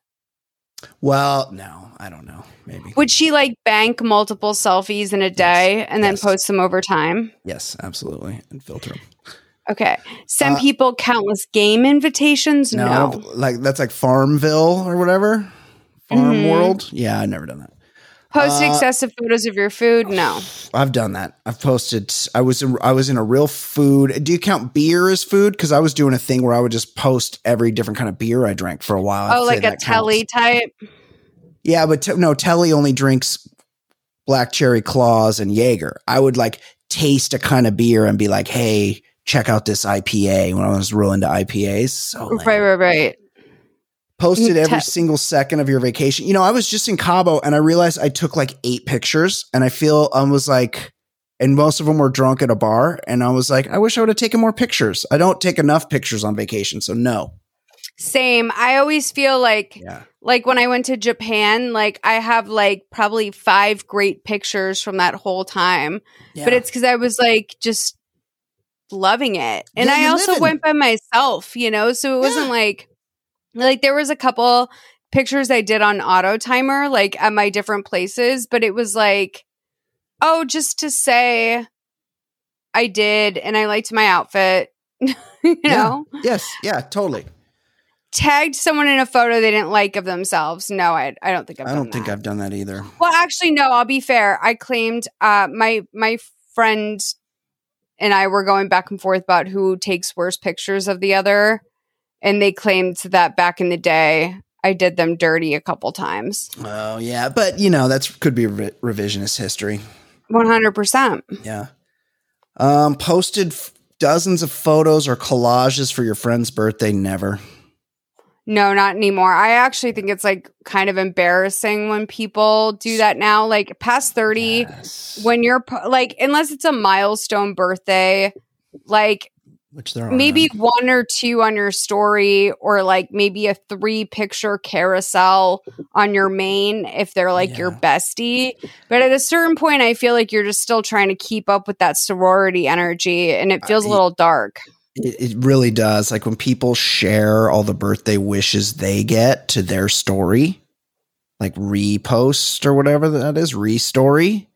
Speaker 2: Well, no, I don't know. Maybe.
Speaker 4: Would she like bank multiple selfies in a day and then post them over time?
Speaker 2: Yes, absolutely. And filter them.
Speaker 4: Okay. Send people countless game invitations? No.
Speaker 2: Like that's like Farmville or whatever. Farm World? Yeah, I've never done that.
Speaker 4: Post excessive photos of your food? No.
Speaker 2: I've done that. I've posted. I was in a real food. Do you count beer as food? Because I was doing a thing where I would just post every different kind of beer I drank for a while.
Speaker 4: Like a Telly type?
Speaker 2: Yeah, but Telly only drinks Black Cherry Claws and Jaeger. I would like taste a kind of beer and be like, hey, check out this IPA when I was real into IPAs. So
Speaker 4: right.
Speaker 2: Posted every single second of your vacation. You know, I was just in Cabo and I realized I took like 8 pictures and I was like, and most of them were drunk at a bar. And I was like, I wish I would have taken more pictures. I don't take enough pictures on vacation. So no.
Speaker 4: Same. I always feel like when I went to Japan, like I have like probably 5 great pictures from that whole time, but it's because I was like just loving it. And I also went by myself, you know, so it wasn't like there was a couple pictures I did on auto timer, like at my different places, but it was like, oh, just to say I did. And I liked my outfit, you know?
Speaker 2: Yes. Yeah, totally.
Speaker 4: Tagged someone in a photo they didn't like of themselves. No, I don't think I've done that.
Speaker 2: I don't think I've done that either.
Speaker 4: Well, actually, no, I'll be fair. I claimed my friend and I were going back and forth about who takes worse pictures of the other. And they claimed that back in the day, I did them dirty a couple times.
Speaker 2: Oh, yeah. But, you know, that could be revisionist history.
Speaker 4: 100%.
Speaker 2: Yeah. Posted dozens of photos or collages for your friend's birthday? Never.
Speaker 4: No, not anymore. I actually think it's like kind of embarrassing when people do that now. Like past 30, when you're like, unless it's a milestone birthday, like
Speaker 2: which there are
Speaker 4: maybe 1 or 2 on your story, or like maybe a 3-picture carousel on your main if they're like your bestie. But at a certain point, I feel like you're just still trying to keep up with that sorority energy, and it feels a little dark.
Speaker 2: It really does. Like when people share all the birthday wishes they get to their story, like repost or whatever that is, re-story.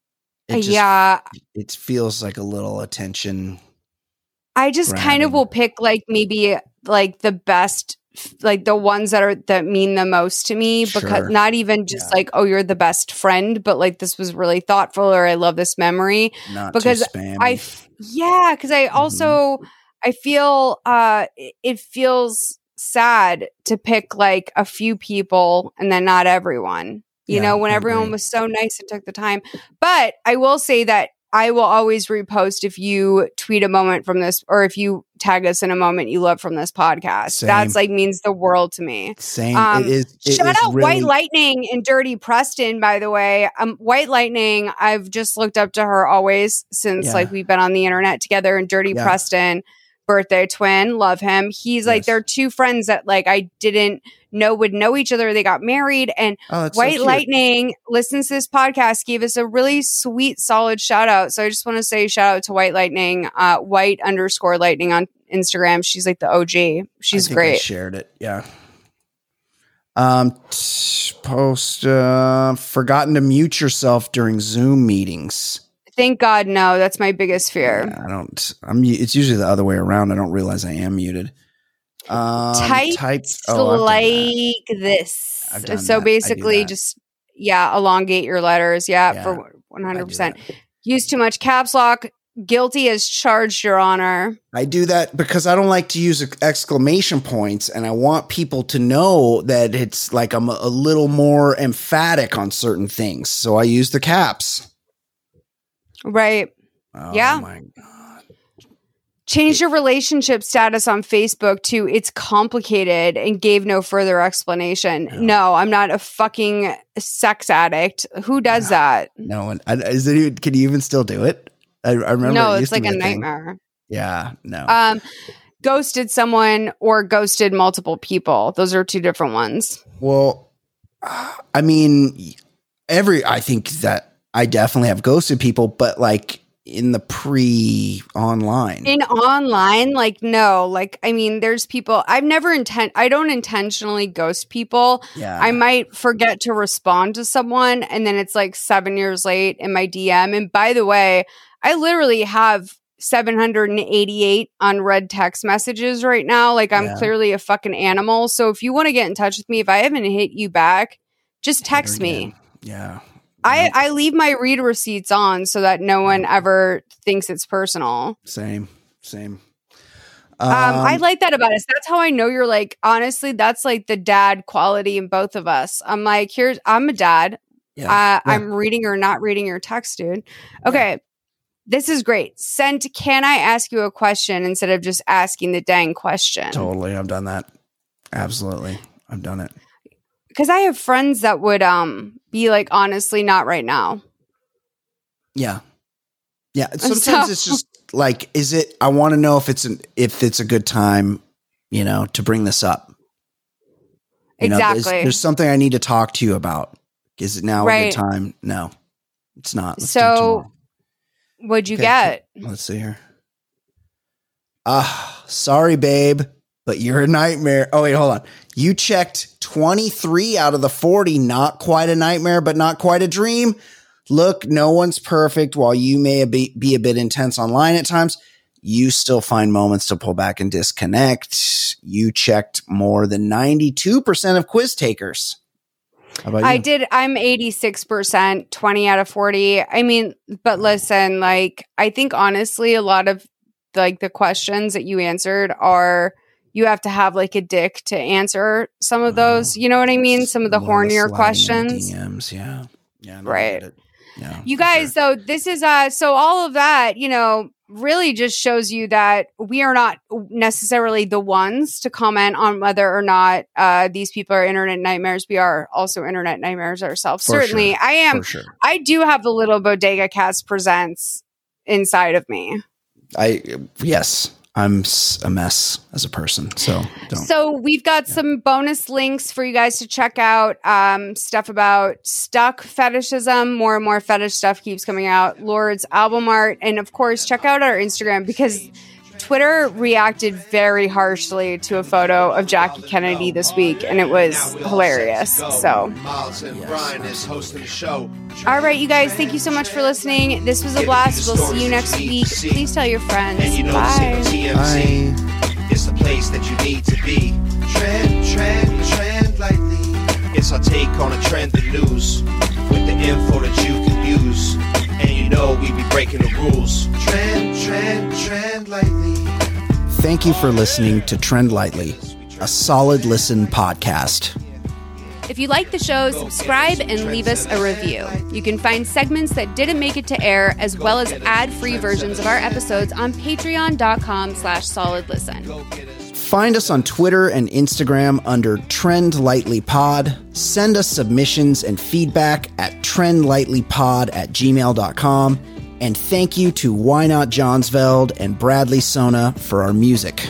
Speaker 2: It feels like a little attention.
Speaker 4: I just kind of will pick like maybe like the best, like the ones that mean the most to me, because not even just like, oh, you're the best friend, but like this was really thoughtful, or I love this memory.
Speaker 2: Not
Speaker 4: because
Speaker 2: too spammy.
Speaker 4: Because I also I feel it feels sad to pick like a few people and then not everyone. You know, when everyone was so nice and took the time. But I will say that I will always repost if you tweet a moment from this, or if you tag us in a moment you love from this podcast. Same. That's like means the world to me.
Speaker 2: Same.
Speaker 4: Shout out really- White Lightning and Dirty Preston, by the way. White Lightning, I've just looked up to her always since like we've been on the internet together. And Dirty Preston, birthday twin, love him. He's like, they're 2 friends that like I didn't know would know each other. They got married, and White Lightning listens to this podcast, gave us a really sweet, solid shout out. So I just want to say shout out to White Lightning, White_Lightning on Instagram. She's like the OG. She's great.
Speaker 2: I shared it. Yeah. Post forgotten to mute yourself during Zoom meetings.
Speaker 4: Thank God, no. That's my biggest fear.
Speaker 2: Yeah, it's usually the other way around. I don't realize I am muted.
Speaker 4: Type like this. So basically just elongate your letters. For 100%. Use too much caps lock. Guilty as charged, Your Honor.
Speaker 2: I do that because I don't like to use exclamation points, and I want people to know that it's like I'm a little more emphatic on certain things. So I use the caps.
Speaker 4: Right.
Speaker 2: Oh my God.
Speaker 4: Change your relationship status on Facebook to "it's complicated" and gave no further explanation. No, I'm not a fucking sex addict. Who does that?
Speaker 2: No one. Can you even still do it? I remember.
Speaker 4: No, it's like a nightmare.
Speaker 2: Yeah, no.
Speaker 4: Ghosted someone or ghosted multiple people. Those are two different ones.
Speaker 2: Well, I mean, I think that I definitely have ghosted people, but like in the pre-online.
Speaker 4: In online, like, no. Like, I mean, there's people, I don't intentionally ghost people.
Speaker 2: Yeah.
Speaker 4: I might forget to respond to someone, and then it's like 7 years late in my DM. And by the way, I literally have 788 unread text messages right now. Like, I'm clearly a fucking animal. So if you want to get in touch with me, if I haven't hit you back, just text me.
Speaker 2: Yeah.
Speaker 4: I leave my read receipts on so that no one ever thinks it's personal.
Speaker 2: Same.
Speaker 4: I like that about us. That's how I know you're like, honestly, that's like the dad quality in both of us. I'm like, I'm a dad. I'm reading or not reading your text, dude. Okay. This is great. Can I ask you a question instead of just asking the dang question?
Speaker 2: Totally. I've done that. Absolutely. I've done it.
Speaker 4: Because I have friends that would be like, honestly, not right now.
Speaker 2: Yeah. Sometimes it's just like, I want to know if it's a good time, to bring this up.
Speaker 4: Exactly.
Speaker 2: There's something I need to talk to you about. Is it now a good time? No, it's not. Let's do it tomorrow.
Speaker 4: What'd you get?
Speaker 2: Let's see here. Sorry, babe, but you're a nightmare. Oh, wait, hold on. You checked 23 out of the 40. Not quite a nightmare, but not quite a dream. Look, no one's perfect. While you may be a bit intense online at times, you still find moments to pull back and disconnect. You checked more than 92% of quiz takers. How about you?
Speaker 4: I did. I'm 86%, 20 out of 40. I mean, but listen, like, I think honestly, a lot of like the questions that you answered you have to have like a dick to answer some of those. You know what I mean? Some of the hornier questions.
Speaker 2: DMs, yeah. No,
Speaker 4: right.
Speaker 2: Yeah,
Speaker 4: you guys, though, this is so all of that, really just shows you that we are not necessarily the ones to comment on whether or not these people are internet nightmares. We are also internet nightmares ourselves. Certainly, I am. For sure. I do have the little Bodega Cast Presents inside of me.
Speaker 2: Yes. I'm a mess as a person, so don't.
Speaker 4: So we've got some bonus links for you guys to check out. Stuff about stuck fetishism. More and more fetish stuff keeps coming out. Lord's album art. And of course, check out our Instagram because Twitter reacted very harshly to a photo of Jackie Kennedy this week, and it was hilarious. So, all right, you guys, thank you so much for listening. This was a blast. We'll see you next week. Please tell your friends. Bye.
Speaker 2: Bye.
Speaker 5: It's the place that you need to be. Trend lightly. It's our take on a trending news with the info that you can use. And we be breaking the rules. Trend lightly.
Speaker 2: Thank you for listening to Trend Lightly, a solid listen podcast.
Speaker 4: If you like the show, subscribe and leave us a review. You can find segments that didn't make it to air, as well as ad-free versions of our episodes on patreon.com/solidlisten.
Speaker 2: Find us on Twitter and Instagram under Trend Lightly Pod. Send us submissions and feedback at trendlightlypod@gmail.com. And thank you to Why Not Johnsveld and Bradley Sona for our music.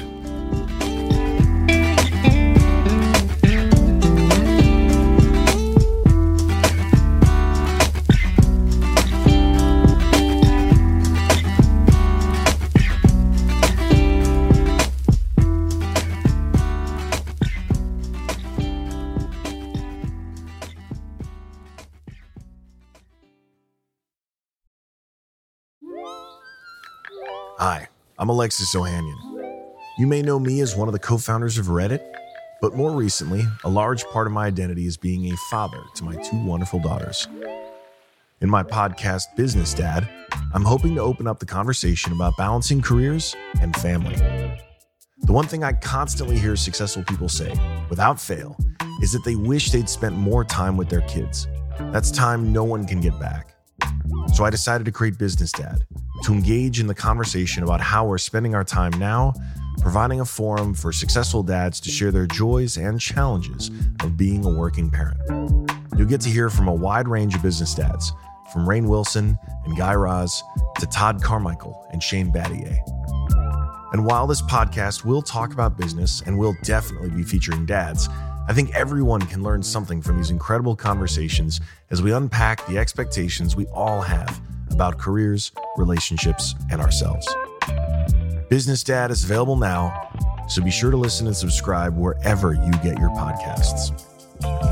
Speaker 6: Hi, I'm Alexis Ohanian. You may know me as one of the co-founders of Reddit, but more recently, a large part of my identity is being a father to my two wonderful daughters. In my podcast, Business Dad, I'm hoping to open up the conversation about balancing careers and family. The one thing I constantly hear successful people say, without fail, is that they wish they'd spent more time with their kids. That's time no one can get back. So I decided to create Business Dad, to engage in the conversation about how we're spending our time now, providing a forum for successful dads to share their joys and challenges of being a working parent. You'll get to hear from a wide range of business dads, from Rainn Wilson and Guy Raz to Todd Carmichael and Shane Battier. And while this podcast will talk about business and will definitely be featuring dads, I think everyone can learn something from these incredible conversations as we unpack the expectations we all have about careers, relationships, and ourselves. Business Dad is available now, so be sure to listen and subscribe wherever you get your podcasts.